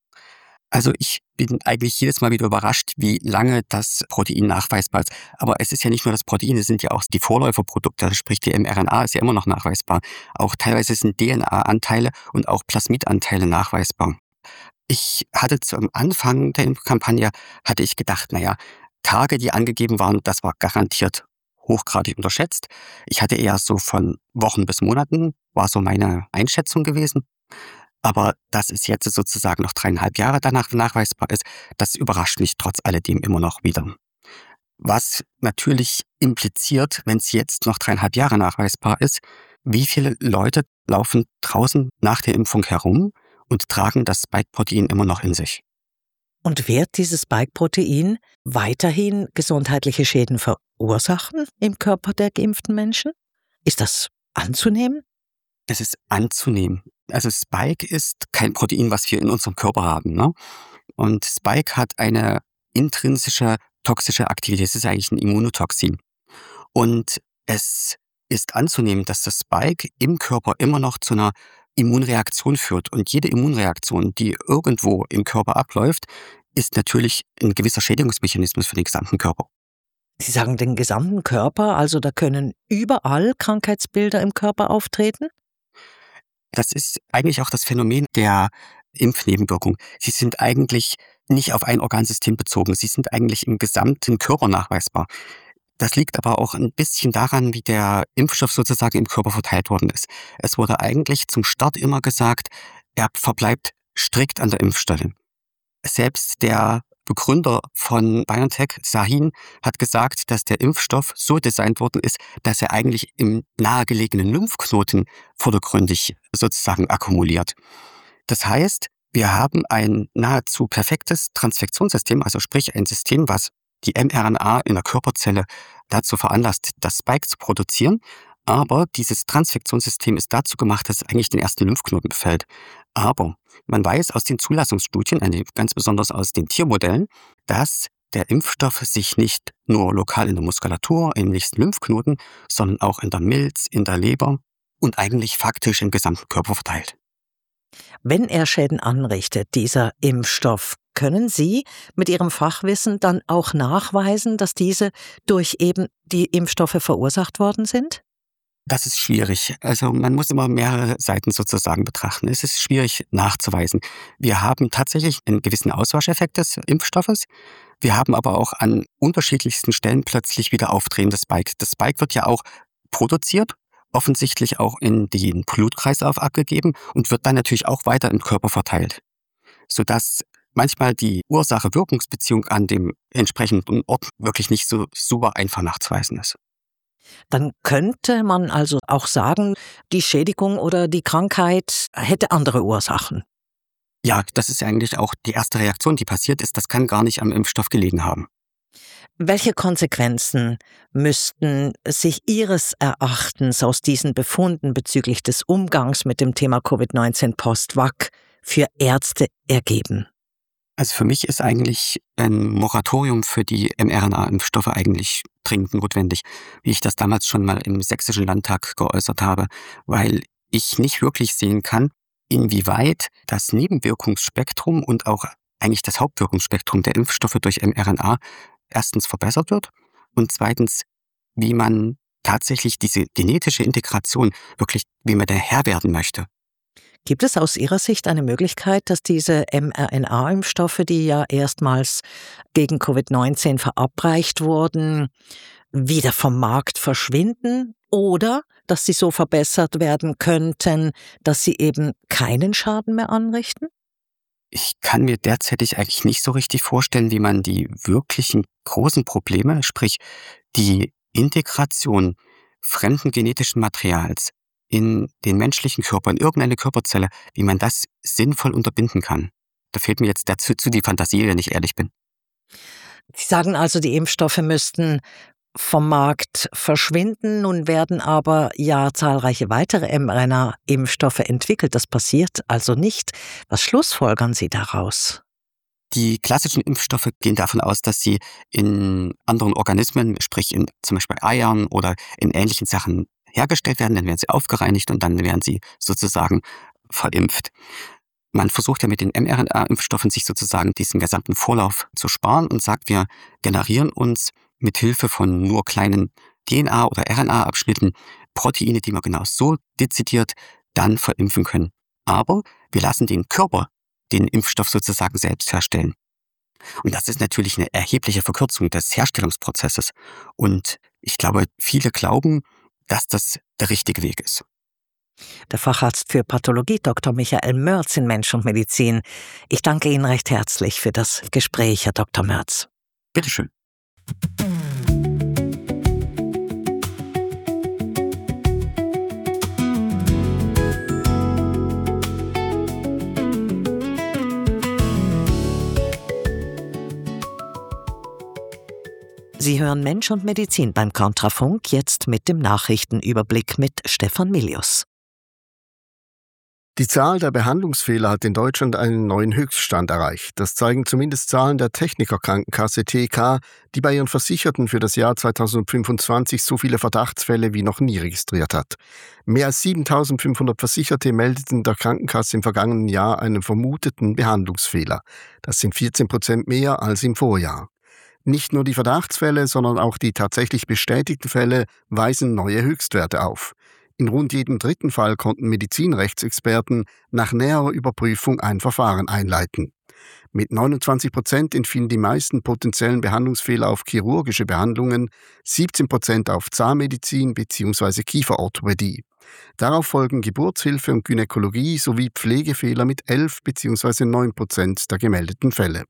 Also ich bin eigentlich jedes Mal wieder überrascht, wie lange das Protein nachweisbar ist. Aber es ist ja nicht nur das Protein, es sind ja auch die Vorläuferprodukte, also sprich die mRNA ist ja immer noch nachweisbar. Auch teilweise sind D N A-Anteile und auch Plasmidanteile nachweisbar. Ich hatte zum Anfang der Impfkampagne, hatte ich gedacht, naja, Tage, die angegeben waren, das war garantiert hochgradig unterschätzt. Ich hatte eher so von Wochen bis Monaten, war so meine Einschätzung gewesen. Aber dass es jetzt sozusagen noch dreieinhalb Jahre danach nachweisbar ist, das überrascht mich trotz alledem immer noch wieder. Was natürlich impliziert, wenn es jetzt noch dreieinhalb Jahre nachweisbar ist, wie viele Leute laufen draußen nach der Impfung herum und tragen das Spike-Protein immer noch in sich. Und wird dieses Spike-Protein weiterhin gesundheitliche Schäden verursachen im Körper der geimpften Menschen? Ist das anzunehmen? Es ist anzunehmen. Also Spike ist kein Protein, was wir in unserem Körper haben, ne? Und Spike hat eine intrinsische toxische Aktivität. Es ist eigentlich ein Immunotoxin. Und es ist anzunehmen, dass das Spike im Körper immer noch zu einer Immunreaktion führt. Und jede Immunreaktion, die irgendwo im Körper abläuft, ist natürlich ein gewisser Schädigungsmechanismus für den gesamten Körper. Sie sagen den gesamten Körper, also da können überall Krankheitsbilder im Körper auftreten? Das ist eigentlich auch das Phänomen der Impfnebenwirkung. Sie sind eigentlich nicht auf ein Organsystem bezogen. Sie sind eigentlich im gesamten Körper nachweisbar. Das liegt aber auch ein bisschen daran, wie der Impfstoff sozusagen im Körper verteilt worden ist. Es wurde eigentlich zum Start immer gesagt, er verbleibt strikt an der Impfstelle. Selbst der Begründer von BioNTech, Sahin, hat gesagt, dass der Impfstoff so designt worden ist, dass er eigentlich im nahegelegenen Lymphknoten vordergründig sozusagen akkumuliert. Das heißt, wir haben ein nahezu perfektes Transfektionssystem, also sprich ein System, was die mRNA in der Körperzelle dazu veranlasst, das Spike zu produzieren. Aber dieses Transfektionssystem ist dazu gemacht, dass es eigentlich den ersten Lymphknoten befällt. Aber man weiß aus den Zulassungsstudien, ganz besonders aus den Tiermodellen, dass der Impfstoff sich nicht nur lokal in der Muskulatur, im nächsten Lymphknoten, sondern auch in der Milz, in der Leber und eigentlich faktisch im gesamten Körper verteilt. Wenn er Schäden anrichtet, dieser Impfstoff, können Sie mit Ihrem Fachwissen dann auch nachweisen, dass diese durch eben die Impfstoffe verursacht worden sind? Das ist schwierig. Also man muss immer mehrere Seiten sozusagen betrachten. Es ist schwierig nachzuweisen. Wir haben tatsächlich einen gewissen Auswascheffekt des Impfstoffes. Wir haben aber auch an unterschiedlichsten Stellen plötzlich wieder auftretendes Spike. Das Spike wird ja auch produziert, offensichtlich auch in den Blutkreislauf abgegeben und wird dann natürlich auch weiter im Körper verteilt, sodass manchmal die Ursache-Wirkungsbeziehung an dem entsprechenden Ort wirklich nicht so super einfach nachzuweisen ist. Dann könnte man also auch sagen, die Schädigung oder die Krankheit hätte andere Ursachen. Ja, das ist eigentlich auch die erste Reaktion, die passiert ist. Das kann gar nicht am Impfstoff gelegen haben. Welche Konsequenzen müssten sich Ihres Erachtens aus diesen Befunden bezüglich des Umgangs mit dem Thema Covid neunzehn Post-Vac für Ärzte ergeben? Also für mich ist eigentlich ein Moratorium für die mRNA-Impfstoffe eigentlich dringend notwendig, wie ich das damals schon mal im Sächsischen Landtag geäußert habe, weil ich nicht wirklich sehen kann, inwieweit das Nebenwirkungsspektrum und auch eigentlich das Hauptwirkungsspektrum der Impfstoffe durch mRNA erstens verbessert wird und zweitens, wie man tatsächlich diese genetische Integration wirklich, wie man der Herr werden möchte. Gibt es aus Ihrer Sicht eine Möglichkeit, dass diese mRNA-Impfstoffe, die ja erstmals gegen Covid neunzehn verabreicht wurden, wieder vom Markt verschwinden oder dass sie so verbessert werden könnten, dass sie eben keinen Schaden mehr anrichten? Ich kann mir derzeitig eigentlich nicht so richtig vorstellen, wie man die wirklichen großen Probleme, sprich die Integration fremden genetischen Materials in den menschlichen Körper, in irgendeine Körperzelle, wie man das sinnvoll unterbinden kann. Da fehlt mir jetzt dazu zu die Fantasie, wenn ich ehrlich bin. Sie sagen also, die Impfstoffe müssten vom Markt verschwinden. Nun werden aber ja zahlreiche weitere mRNA-Impfstoffe entwickelt. Das passiert also nicht. Was schlussfolgern Sie daraus? Die klassischen Impfstoffe gehen davon aus, dass sie in anderen Organismen, sprich in zum Beispiel Eiern oder in ähnlichen Sachen hergestellt werden, dann werden sie aufgereinigt und dann werden sie sozusagen verimpft. Man versucht ja mit den mRNA-Impfstoffen sich sozusagen diesen gesamten Vorlauf zu sparen und sagt, wir generieren uns mit Hilfe von nur kleinen D N A- oder R N A-Abschnitten Proteine, die wir genau so dezidiert dann verimpfen können. Aber wir lassen den Körper den Impfstoff sozusagen selbst herstellen. Und das ist natürlich eine erhebliche Verkürzung des Herstellungsprozesses. Und ich glaube, viele glauben, dass das der richtige Weg ist. Der Facharzt für Pathologie Doktor Michael Mörz in Mensch und Medizin. Ich danke Ihnen recht herzlich für das Gespräch, Herr Doktor Mörz. Bitteschön. Sie hören Mensch und Medizin beim Kontrafunk, jetzt mit dem Nachrichtenüberblick mit Stefan Milius. Die Zahl der Behandlungsfehler hat in Deutschland einen neuen Höchststand erreicht. Das zeigen zumindest Zahlen der Technikerkrankenkasse T K, die bei ihren Versicherten für das Jahr zweitausendfünfundzwanzig so viele Verdachtsfälle wie noch nie registriert hat. Mehr als siebentausendfünfhundert Versicherte meldeten der Krankenkasse im vergangenen Jahr einen vermuteten Behandlungsfehler. Das sind vierzehn Prozent mehr als im Vorjahr. Nicht nur die Verdachtsfälle, sondern auch die tatsächlich bestätigten Fälle weisen neue Höchstwerte auf. In rund jedem dritten Fall konnten Medizinrechtsexperten nach näherer Überprüfung ein Verfahren einleiten. Mit neunundzwanzig Prozent entfielen die meisten potenziellen Behandlungsfehler auf chirurgische Behandlungen, siebzehn Prozent auf Zahnmedizin bzw. Kieferorthopädie. Darauf folgen Geburtshilfe und Gynäkologie sowie Pflegefehler mit elf bzw. neun Prozent der gemeldeten Fälle.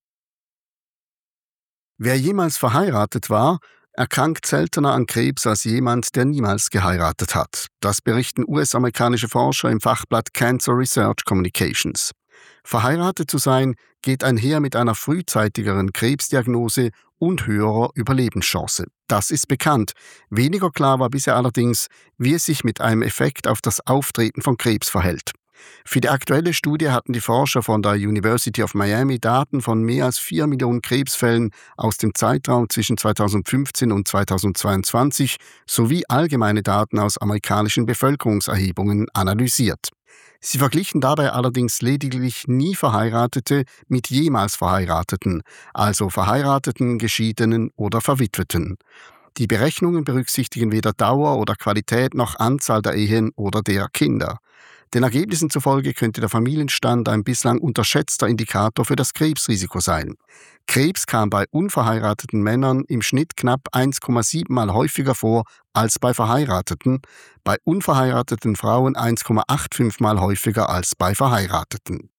Wer jemals verheiratet war, erkrankt seltener an Krebs als jemand, der niemals geheiratet hat. Das berichten U S-amerikanische Forscher im Fachblatt Cancer Research Communications. Verheiratet zu sein geht einher mit einer frühzeitigeren Krebsdiagnose und höherer Überlebenschance. Das ist bekannt. Weniger klar war bisher allerdings, wie es sich mit einem Effekt auf das Auftreten von Krebs verhält. Für die aktuelle Studie hatten die Forscher von der University of Miami Daten von mehr als vier Millionen Krebsfällen aus dem Zeitraum zwischen zweitausendfünfzehn und zweitausendzweiundzwanzig sowie allgemeine Daten aus amerikanischen Bevölkerungserhebungen analysiert. Sie verglichen dabei allerdings lediglich nie Verheiratete mit jemals Verheirateten, also Verheirateten, Geschiedenen oder Verwitweten. Die Berechnungen berücksichtigen weder Dauer oder Qualität noch Anzahl der Ehen oder der Kinder. Den Ergebnissen zufolge könnte der Familienstand ein bislang unterschätzter Indikator für das Krebsrisiko sein. Krebs kam bei unverheirateten Männern im Schnitt knapp eins Komma sieben Mal häufiger vor als bei Verheirateten, bei unverheirateten Frauen eins Komma fünfundachtzig Mal häufiger als bei Verheirateten.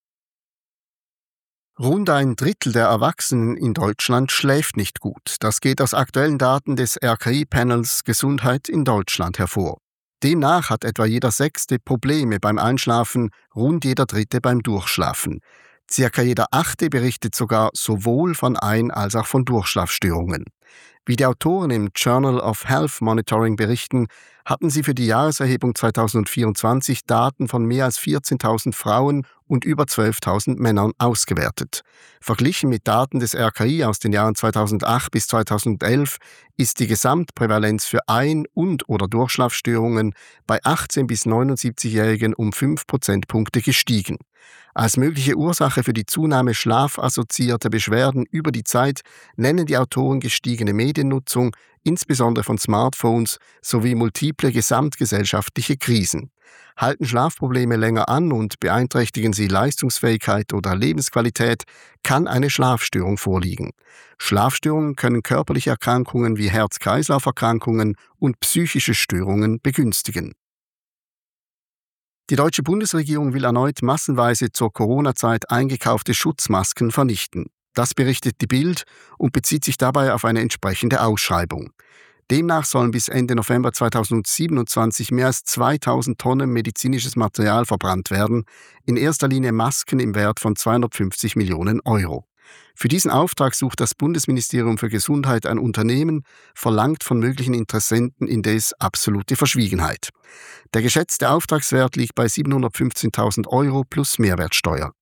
Rund ein Drittel der Erwachsenen in Deutschland schläft nicht gut. Das geht aus aktuellen Daten des R K I-Panels Gesundheit in Deutschland hervor. Demnach hat etwa jeder Sechste Probleme beim Einschlafen, rund jeder Dritte beim Durchschlafen. Circa jeder Achte berichtet sogar sowohl von Ein- als auch von Durchschlafstörungen. Wie die Autoren im Journal of Health Monitoring berichten, hatten sie für die Jahreserhebung zweitausendvierundzwanzig Daten von mehr als vierzehntausend Frauen und über zwölftausend Männern ausgewertet. Verglichen mit Daten des R K I aus den Jahren zweitausendacht bis zweitausendelf ist die Gesamtprävalenz für Ein- und oder Durchschlafstörungen bei achtzehn- bis neunundsiebzigjährigen um fünf Prozentpunkte gestiegen. Als mögliche Ursache für die Zunahme schlafassoziierter Beschwerden über die Zeit nennen die Autoren gestiegene Mediennutzung, insbesondere von Smartphones, sowie multiple gesamtgesellschaftliche Krisen. Halten Schlafprobleme länger an und beeinträchtigen sie Leistungsfähigkeit oder Lebensqualität, kann eine Schlafstörung vorliegen. Schlafstörungen können körperliche Erkrankungen wie Herz-Kreislauf-Erkrankungen und psychische Störungen begünstigen. Die deutsche Bundesregierung will erneut massenweise zur Corona-Zeit eingekaufte Schutzmasken vernichten. Das berichtet die Bild und bezieht sich dabei auf eine entsprechende Ausschreibung. Demnach sollen bis Ende November zweitausendsiebenundzwanzig mehr als zweitausend Tonnen medizinisches Material verbrannt werden, in erster Linie Masken im Wert von zweihundertfünfzig Millionen Euro. Für diesen Auftrag sucht das Bundesministerium für Gesundheit ein Unternehmen, verlangt von möglichen Interessenten indes absolute Verschwiegenheit. Der geschätzte Auftragswert liegt bei siebenhundertfünfzehntausend Euro plus Mehrwertsteuer.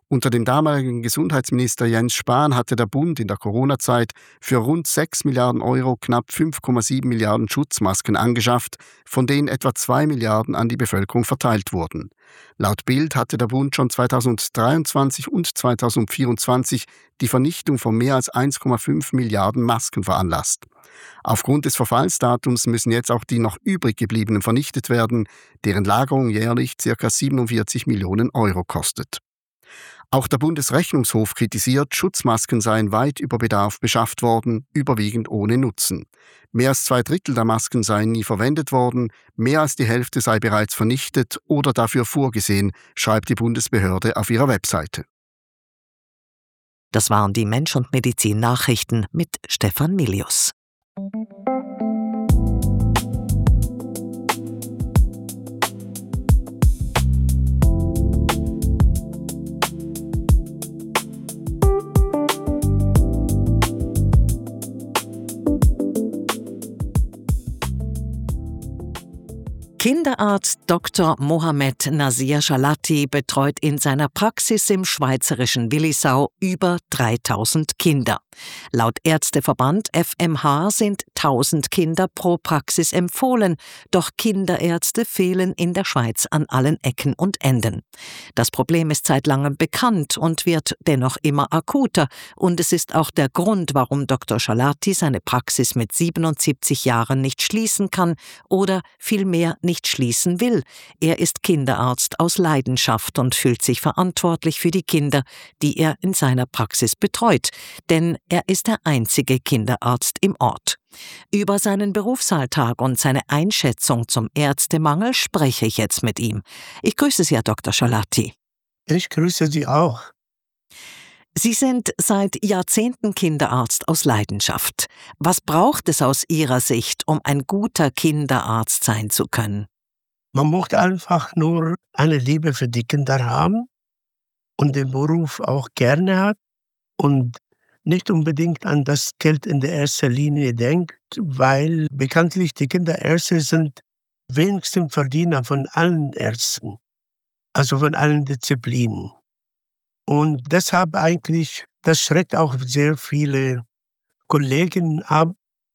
Unter dem damaligen Gesundheitsminister Jens Spahn hatte der Bund in der Corona-Zeit für rund sechs Milliarden Euro knapp fünf Komma sieben Milliarden Schutzmasken angeschafft, von denen etwa zwei Milliarden an die Bevölkerung verteilt wurden. Laut Bild hatte der Bund schon zweitausenddreiundzwanzig und zweitausendvierundzwanzig die Vernichtung von mehr als eins Komma fünf Milliarden Masken veranlasst. Aufgrund des Verfallsdatums müssen jetzt auch die noch übrig gebliebenen vernichtet werden, deren Lagerung jährlich ca. siebenundvierzig Millionen Euro kostet. Auch der Bundesrechnungshof kritisiert, Schutzmasken seien weit über Bedarf beschafft worden, überwiegend ohne Nutzen. Mehr als zwei Drittel der Masken seien nie verwendet worden, mehr als die Hälfte sei bereits vernichtet oder dafür vorgesehen, schreibt die Bundesbehörde auf ihrer Webseite. Das waren die Mensch und Medizin Nachrichten mit Stefan Milius. Kinderarzt Doktor Mohamed Nasir Jalati betreut in seiner Praxis im schweizerischen Willisau über dreitausend Kinder. Laut Ärzteverband F M H sind tausend Kinder pro Praxis empfohlen, doch Kinderärzte fehlen in der Schweiz an allen Ecken und Enden. Das Problem ist seit langem bekannt und wird dennoch immer akuter, und es ist auch der Grund, warum Doktor Jalati seine Praxis mit siebenundsiebzig Jahren nicht schließen kann oder vielmehr nicht schließen will. Er ist Kinderarzt aus Leidenschaft und fühlt sich verantwortlich für die Kinder, die er in seiner Praxis betreut, denn er ist der einzige Kinderarzt im Ort. Über seinen Berufsalltag und seine Einschätzung zum Ärztemangel spreche ich jetzt mit ihm. Ich grüße Sie, Herr Doktor Jalati. Ich grüße Sie auch. Sie sind seit Jahrzehnten Kinderarzt aus Leidenschaft. Was braucht es aus Ihrer Sicht, um ein guter Kinderarzt sein zu können? Man muss einfach nur eine Liebe für die Kinder haben und den Beruf auch gerne hat und nicht unbedingt an das Geld in der ersten Linie denkt, weil bekanntlich die Kinderärzte sind wenigsten Verdiener von allen Ärzten, also von allen Disziplinen. Und deshalb eigentlich, das schreckt auch sehr viele Kollegen ab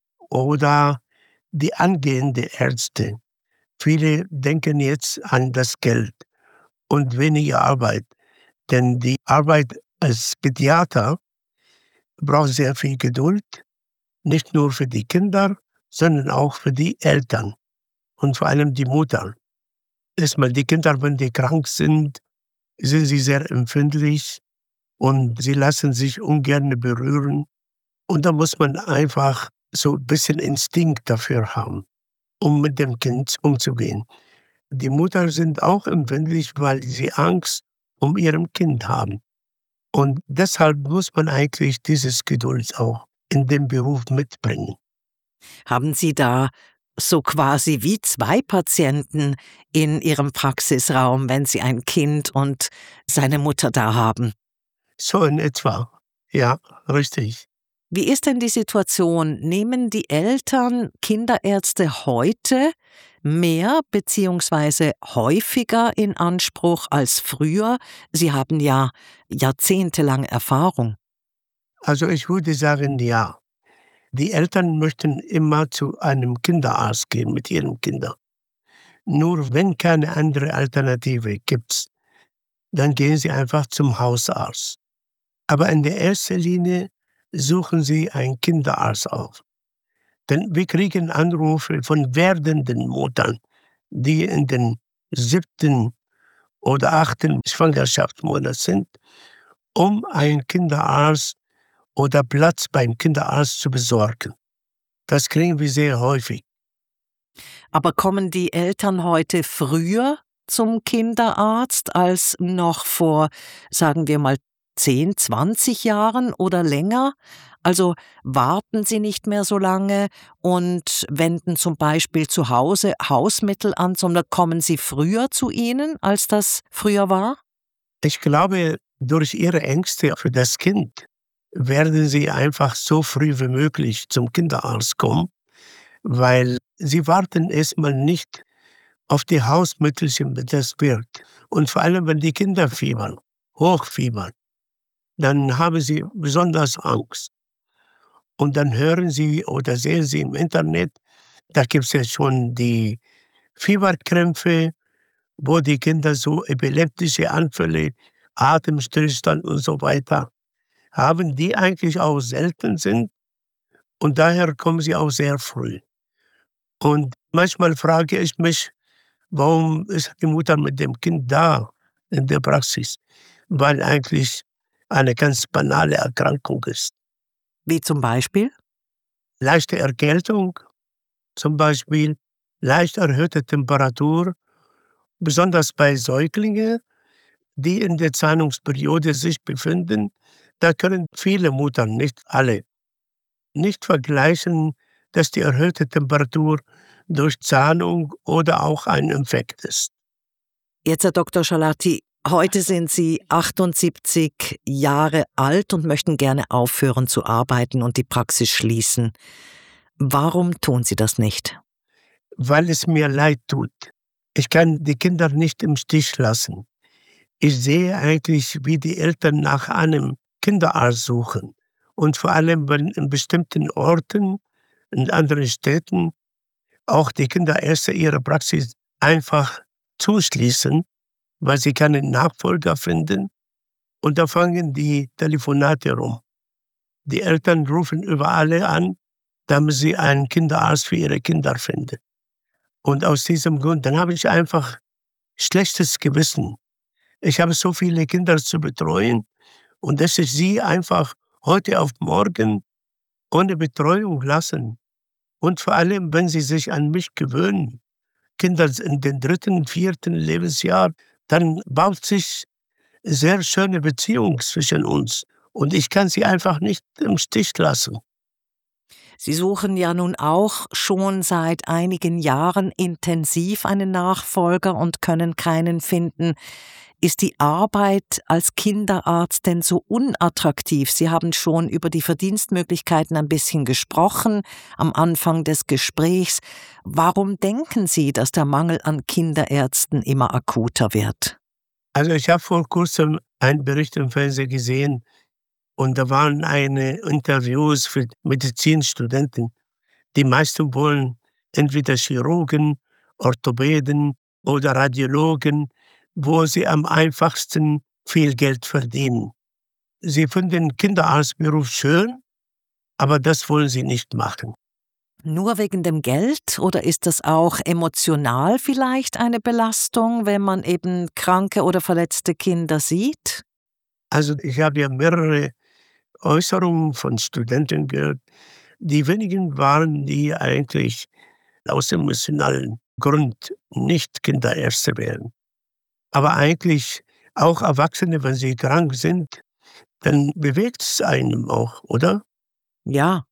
oder die angehenden Ärzte. Viele denken jetzt an das Geld und weniger Arbeit. Denn die Arbeit als Pädiater braucht sehr viel Geduld, nicht nur für die Kinder, sondern auch für die Eltern und vor allem die Mutter. Erstmal die Kinder, wenn die krank sind, sind sie sehr empfindlich und sie lassen sich ungern berühren. Und da muss man einfach so ein bisschen Instinkt dafür haben, um mit dem Kind umzugehen. Die Mutter sind auch empfindlich, weil sie Angst um ihrem Kind haben. Und deshalb muss man eigentlich dieses Geduld auch in dem Beruf mitbringen. Haben Sie da so quasi wie zwei Patienten in Ihrem Praxisraum, wenn Sie ein Kind und seine Mutter da haben? So in etwa. Ja, richtig. Wie ist denn die Situation? Nehmen die Eltern Kinderärzte heute mehr bzw. häufiger in Anspruch als früher? Sie haben ja jahrzehntelang Erfahrung. Also ich würde sagen, ja. Die Eltern möchten immer zu einem Kinderarzt gehen mit ihren Kindern. Nur wenn keine andere Alternative gibt, dann gehen sie einfach zum Hausarzt. Aber in der ersten Linie suchen sie einen Kinderarzt auf. Denn wir kriegen Anrufe von werdenden Muttern, die in den siebten oder achten Schwangerschaftsmonat sind, um einen Kinderarzt oder Platz beim Kinderarzt zu besorgen. Das kriegen wir sehr häufig. Aber kommen die Eltern heute früher zum Kinderarzt als noch vor, sagen wir mal, zehn, zwanzig Jahren oder länger? Also warten sie nicht mehr so lange und wenden zum Beispiel zu Hause Hausmittel an, sondern kommen sie früher zu Ihnen, als das früher war? Ich glaube, durch ihre Ängste für das Kind werden sie einfach so früh wie möglich zum Kinderarzt kommen, weil sie warten erstmal nicht auf die Hausmittelchen, bis das wirkt. Und vor allem, wenn die Kinder fiebern. Hochfieber, dann haben Sie besonders Angst. Und dann hören Sie oder sehen Sie im Internet, da gibt es ja schon die Fieberkrämpfe, wo die Kinder so epileptische Anfälle, Atemstillstand und so weiter haben, die eigentlich auch selten sind und daher kommen sie auch sehr früh. Und manchmal frage ich mich, warum ist die Mutter mit dem Kind da in der Praxis? Weil eigentlich eine ganz banale Erkrankung ist. Wie zum Beispiel? Leichte Erkältung, zum Beispiel leicht erhöhte Temperatur, besonders bei Säuglingen, die in der Zahnungsperiode sich befinden. Da können viele Muttern, nicht alle, nicht vergleichen, dass die erhöhte Temperatur durch Zahnung oder auch ein Infekt ist. Jetzt, Herr Doktor Schalati, heute sind Sie achtundsiebzig Jahre alt und möchten gerne aufhören zu arbeiten und die Praxis schließen. Warum tun Sie das nicht? Weil es mir leid tut. Ich kann die Kinder nicht im Stich lassen. Ich sehe eigentlich, wie die Eltern nach einem Kinderarzt suchen. Und vor allem, wenn in bestimmten Orten, in anderen Städten, auch die Kinderärzte ihre Praxis einfach zuschließen, weil sie keinen Nachfolger finden. Und da fangen die Telefonate rum. Die Eltern rufen überall an, damit sie einen Kinderarzt für ihre Kinder finden. Und aus diesem Grund, dann habe ich einfach schlechtes Gewissen. Ich habe so viele Kinder zu betreuen und dass ich sie einfach heute auf morgen ohne Betreuung lassen. Und vor allem, wenn sie sich an mich gewöhnen, Kinder in den dritten, vierten Lebensjahr, dann baut sich eine sehr schöne Beziehung zwischen uns. Und ich kann sie einfach nicht im Stich lassen. Sie suchen ja nun auch schon seit einigen Jahren intensiv einen Nachfolger und können keinen finden. Ist die Arbeit als Kinderarzt denn so unattraktiv? Sie haben schon über die Verdienstmöglichkeiten ein bisschen gesprochen am Anfang des Gesprächs. Warum denken Sie, dass der Mangel an Kinderärzten immer akuter wird? Also ich habe vor kurzem einen Bericht im Fernsehen gesehen und da waren eine Interviews für Medizinstudenten. Die meisten wollen entweder Chirurgen, Orthopäden oder Radiologen, wo sie am einfachsten viel Geld verdienen. Sie finden den Kinderarztberuf schön, aber das wollen sie nicht machen. Nur wegen dem Geld oder ist das auch emotional vielleicht eine Belastung, wenn man eben kranke oder verletzte Kinder sieht? Also ich habe ja mehrere Äußerungen von Studenten gehört. Die wenigen waren, die eigentlich aus emotionalen Grund nicht Kinderärzte werden. Aber eigentlich auch Erwachsene, wenn sie krank sind, dann bewegt es einem auch, oder? Ja.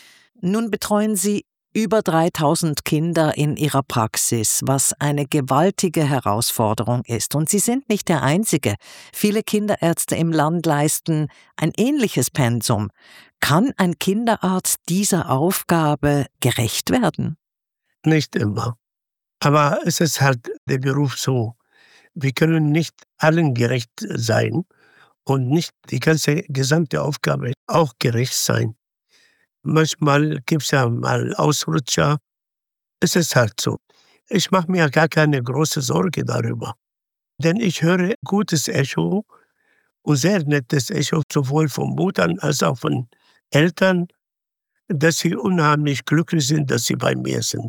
Nun betreuen Sie über dreitausend Kinder in Ihrer Praxis, was eine gewaltige Herausforderung ist. Und Sie sind nicht der Einzige. Viele Kinderärzte im Land leisten ein ähnliches Pensum. Kann ein Kinderarzt dieser Aufgabe gerecht werden? Nicht immer. Aber es ist halt der Beruf so. Wir können nicht allen gerecht sein und nicht die ganze gesamte Aufgabe auch gerecht sein. Manchmal gibt es ja mal Ausrutscher. Es ist halt so. Ich mache mir gar keine große Sorge darüber. Denn ich höre gutes Echo und sehr nettes Echo, sowohl von Muttern als auch von Eltern, dass sie unheimlich glücklich sind, dass sie bei mir sind.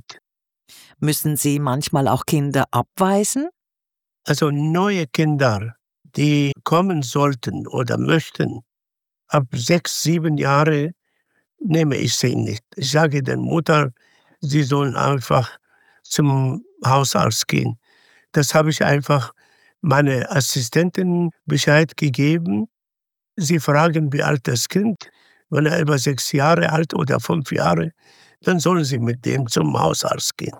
Müssen Sie manchmal auch Kinder abweisen? Also neue Kinder, die kommen sollten oder möchten, ab sechs, sieben Jahre nehme ich sie nicht. Ich sage den Mutter, sie sollen einfach zum Hausarzt gehen. Das habe ich einfach meine Assistentin Bescheid gegeben. Sie fragen, wie alt das Kind. Wenn er über sechs Jahre alt oder fünf Jahre, dann sollen sie mit dem zum Hausarzt gehen.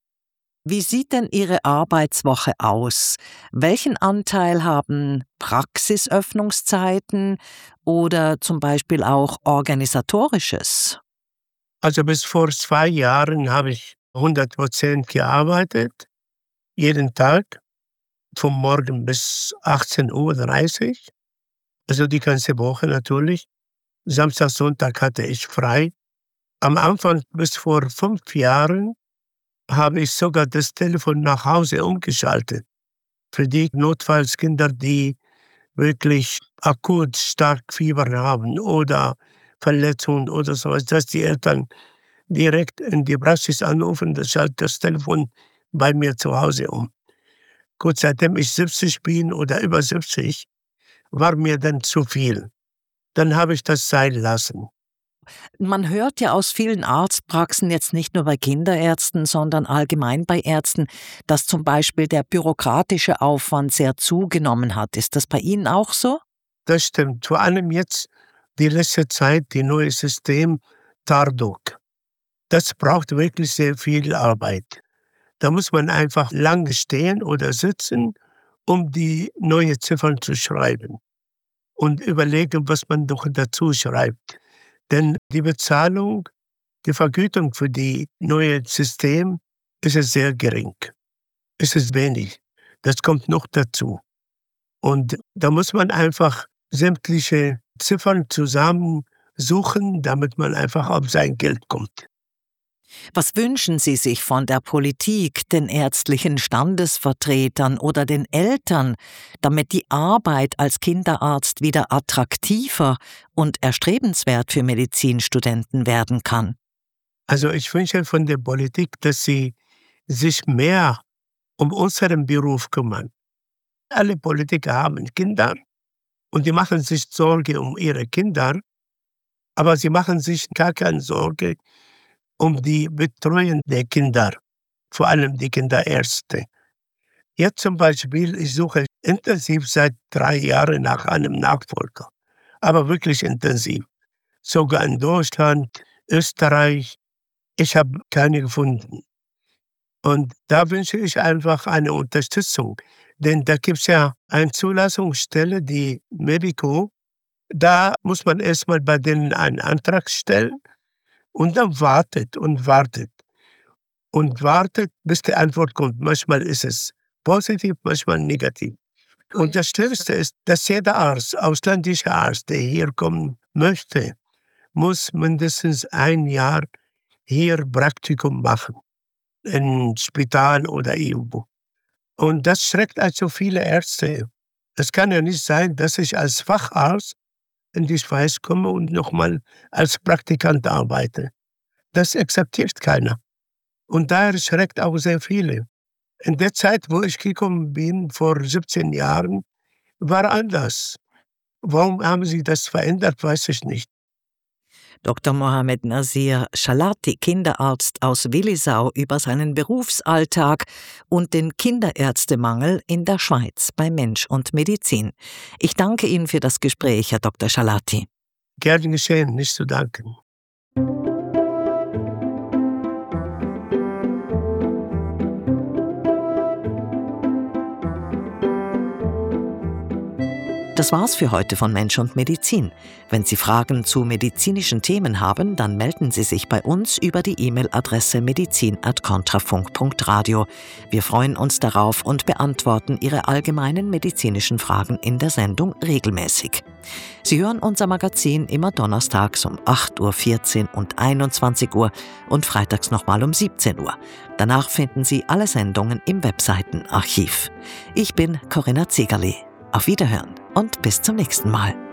Wie sieht denn Ihre Arbeitswoche aus? Welchen Anteil haben Praxisöffnungszeiten oder zum Beispiel auch Organisatorisches? Also bis vor zwei Jahren habe ich hundert Prozent gearbeitet, jeden Tag. vom Morgen bis achtzehn Uhr dreißig, also die ganze Woche natürlich. Samstag, Sonntag hatte ich frei. Am Anfang, bis vor fünf Jahren, habe ich sogar das Telefon nach Hause umgeschaltet. Für die Notfallskinder, die wirklich akut stark Fieber haben oder Verletzungen oder sowas, dass die Eltern direkt in die Praxis anrufen, das schaltet das Telefon bei mir zu Hause um. Gut, seitdem ich siebzig bin oder über siebzig, war mir dann zu viel. Dann habe ich das sein lassen. Man hört ja aus vielen Arztpraxen, jetzt nicht nur bei Kinderärzten, sondern allgemein bei Ärzten, dass zum Beispiel der bürokratische Aufwand sehr zugenommen hat. Ist das bei Ihnen auch so? Das stimmt. Vor allem jetzt die letzte Zeit, die neue System Tarduk. Das braucht wirklich sehr viel Arbeit. Da muss man einfach lange stehen oder sitzen, um die neuen Ziffern zu schreiben und überlegen, was man noch dazu schreibt. Denn die Bezahlung, die Vergütung für die neue System ist es sehr gering. Es ist wenig. Das kommt noch dazu. Und da muss man einfach sämtliche Ziffern zusammensuchen, damit man einfach auf sein Geld kommt. Was wünschen Sie sich von der Politik, den ärztlichen Standesvertretern oder den Eltern, damit die Arbeit als Kinderarzt wieder attraktiver und erstrebenswert für Medizinstudenten werden kann? Also ich wünsche von der Politik, dass sie sich mehr um unseren Beruf kümmern. Alle Politiker haben Kinder und die machen sich Sorge um ihre Kinder, aber sie machen sich gar keine Sorge um die Betreuung der Kinder, vor allem die Kinderärzte. Jetzt zum Beispiel, ich suche intensiv seit drei Jahren nach einem Nachfolger, aber wirklich intensiv. Sogar in Deutschland, Österreich, ich habe keine gefunden. Und da wünsche ich einfach eine Unterstützung, denn da gibt es ja eine Zulassungsstelle, die Medico, da muss man erstmal bei denen einen Antrag stellen, und dann wartet und wartet und wartet, bis die Antwort kommt. Manchmal ist es positiv, manchmal negativ. Und das Schlimmste ist, dass jeder Arzt, ausländischer Arzt, der hier kommen möchte, muss mindestens ein Jahr hier Praktikum machen, im Spital oder irgendwo. Und das schreckt also viele Ärzte. Es kann ja nicht sein, dass ich als Facharzt in die Schweiz komme und nochmal als Praktikant arbeite. Das akzeptiert keiner. Und daher schreckt auch sehr viele. In der Zeit, wo ich gekommen bin, vor siebzehn Jahren, war anders. Warum haben sie das verändert, weiß ich nicht. Doktor Mohamed Nasir Chalati, Kinderarzt aus Willisau, über seinen Berufsalltag und den Kinderärztemangel in der Schweiz bei Mensch und Medizin. Ich danke Ihnen für das Gespräch, Herr Doktor Chalati. Gerne geschehen, nicht zu danken. Das war's für heute von Mensch und Medizin. Wenn Sie Fragen zu medizinischen Themen haben, dann melden Sie sich bei uns über die E-Mail-Adresse medizin at kontrafunk punkt radio. Wir freuen uns darauf und beantworten Ihre allgemeinen medizinischen Fragen in der Sendung regelmäßig. Sie hören unser Magazin immer donnerstags um acht Uhr vierzehn und einundzwanzig Uhr und freitags nochmal um siebzehn Uhr. Danach finden Sie alle Sendungen im Webseitenarchiv. Ich bin Corinna Zegerle. Auf Wiederhören und bis zum nächsten Mal.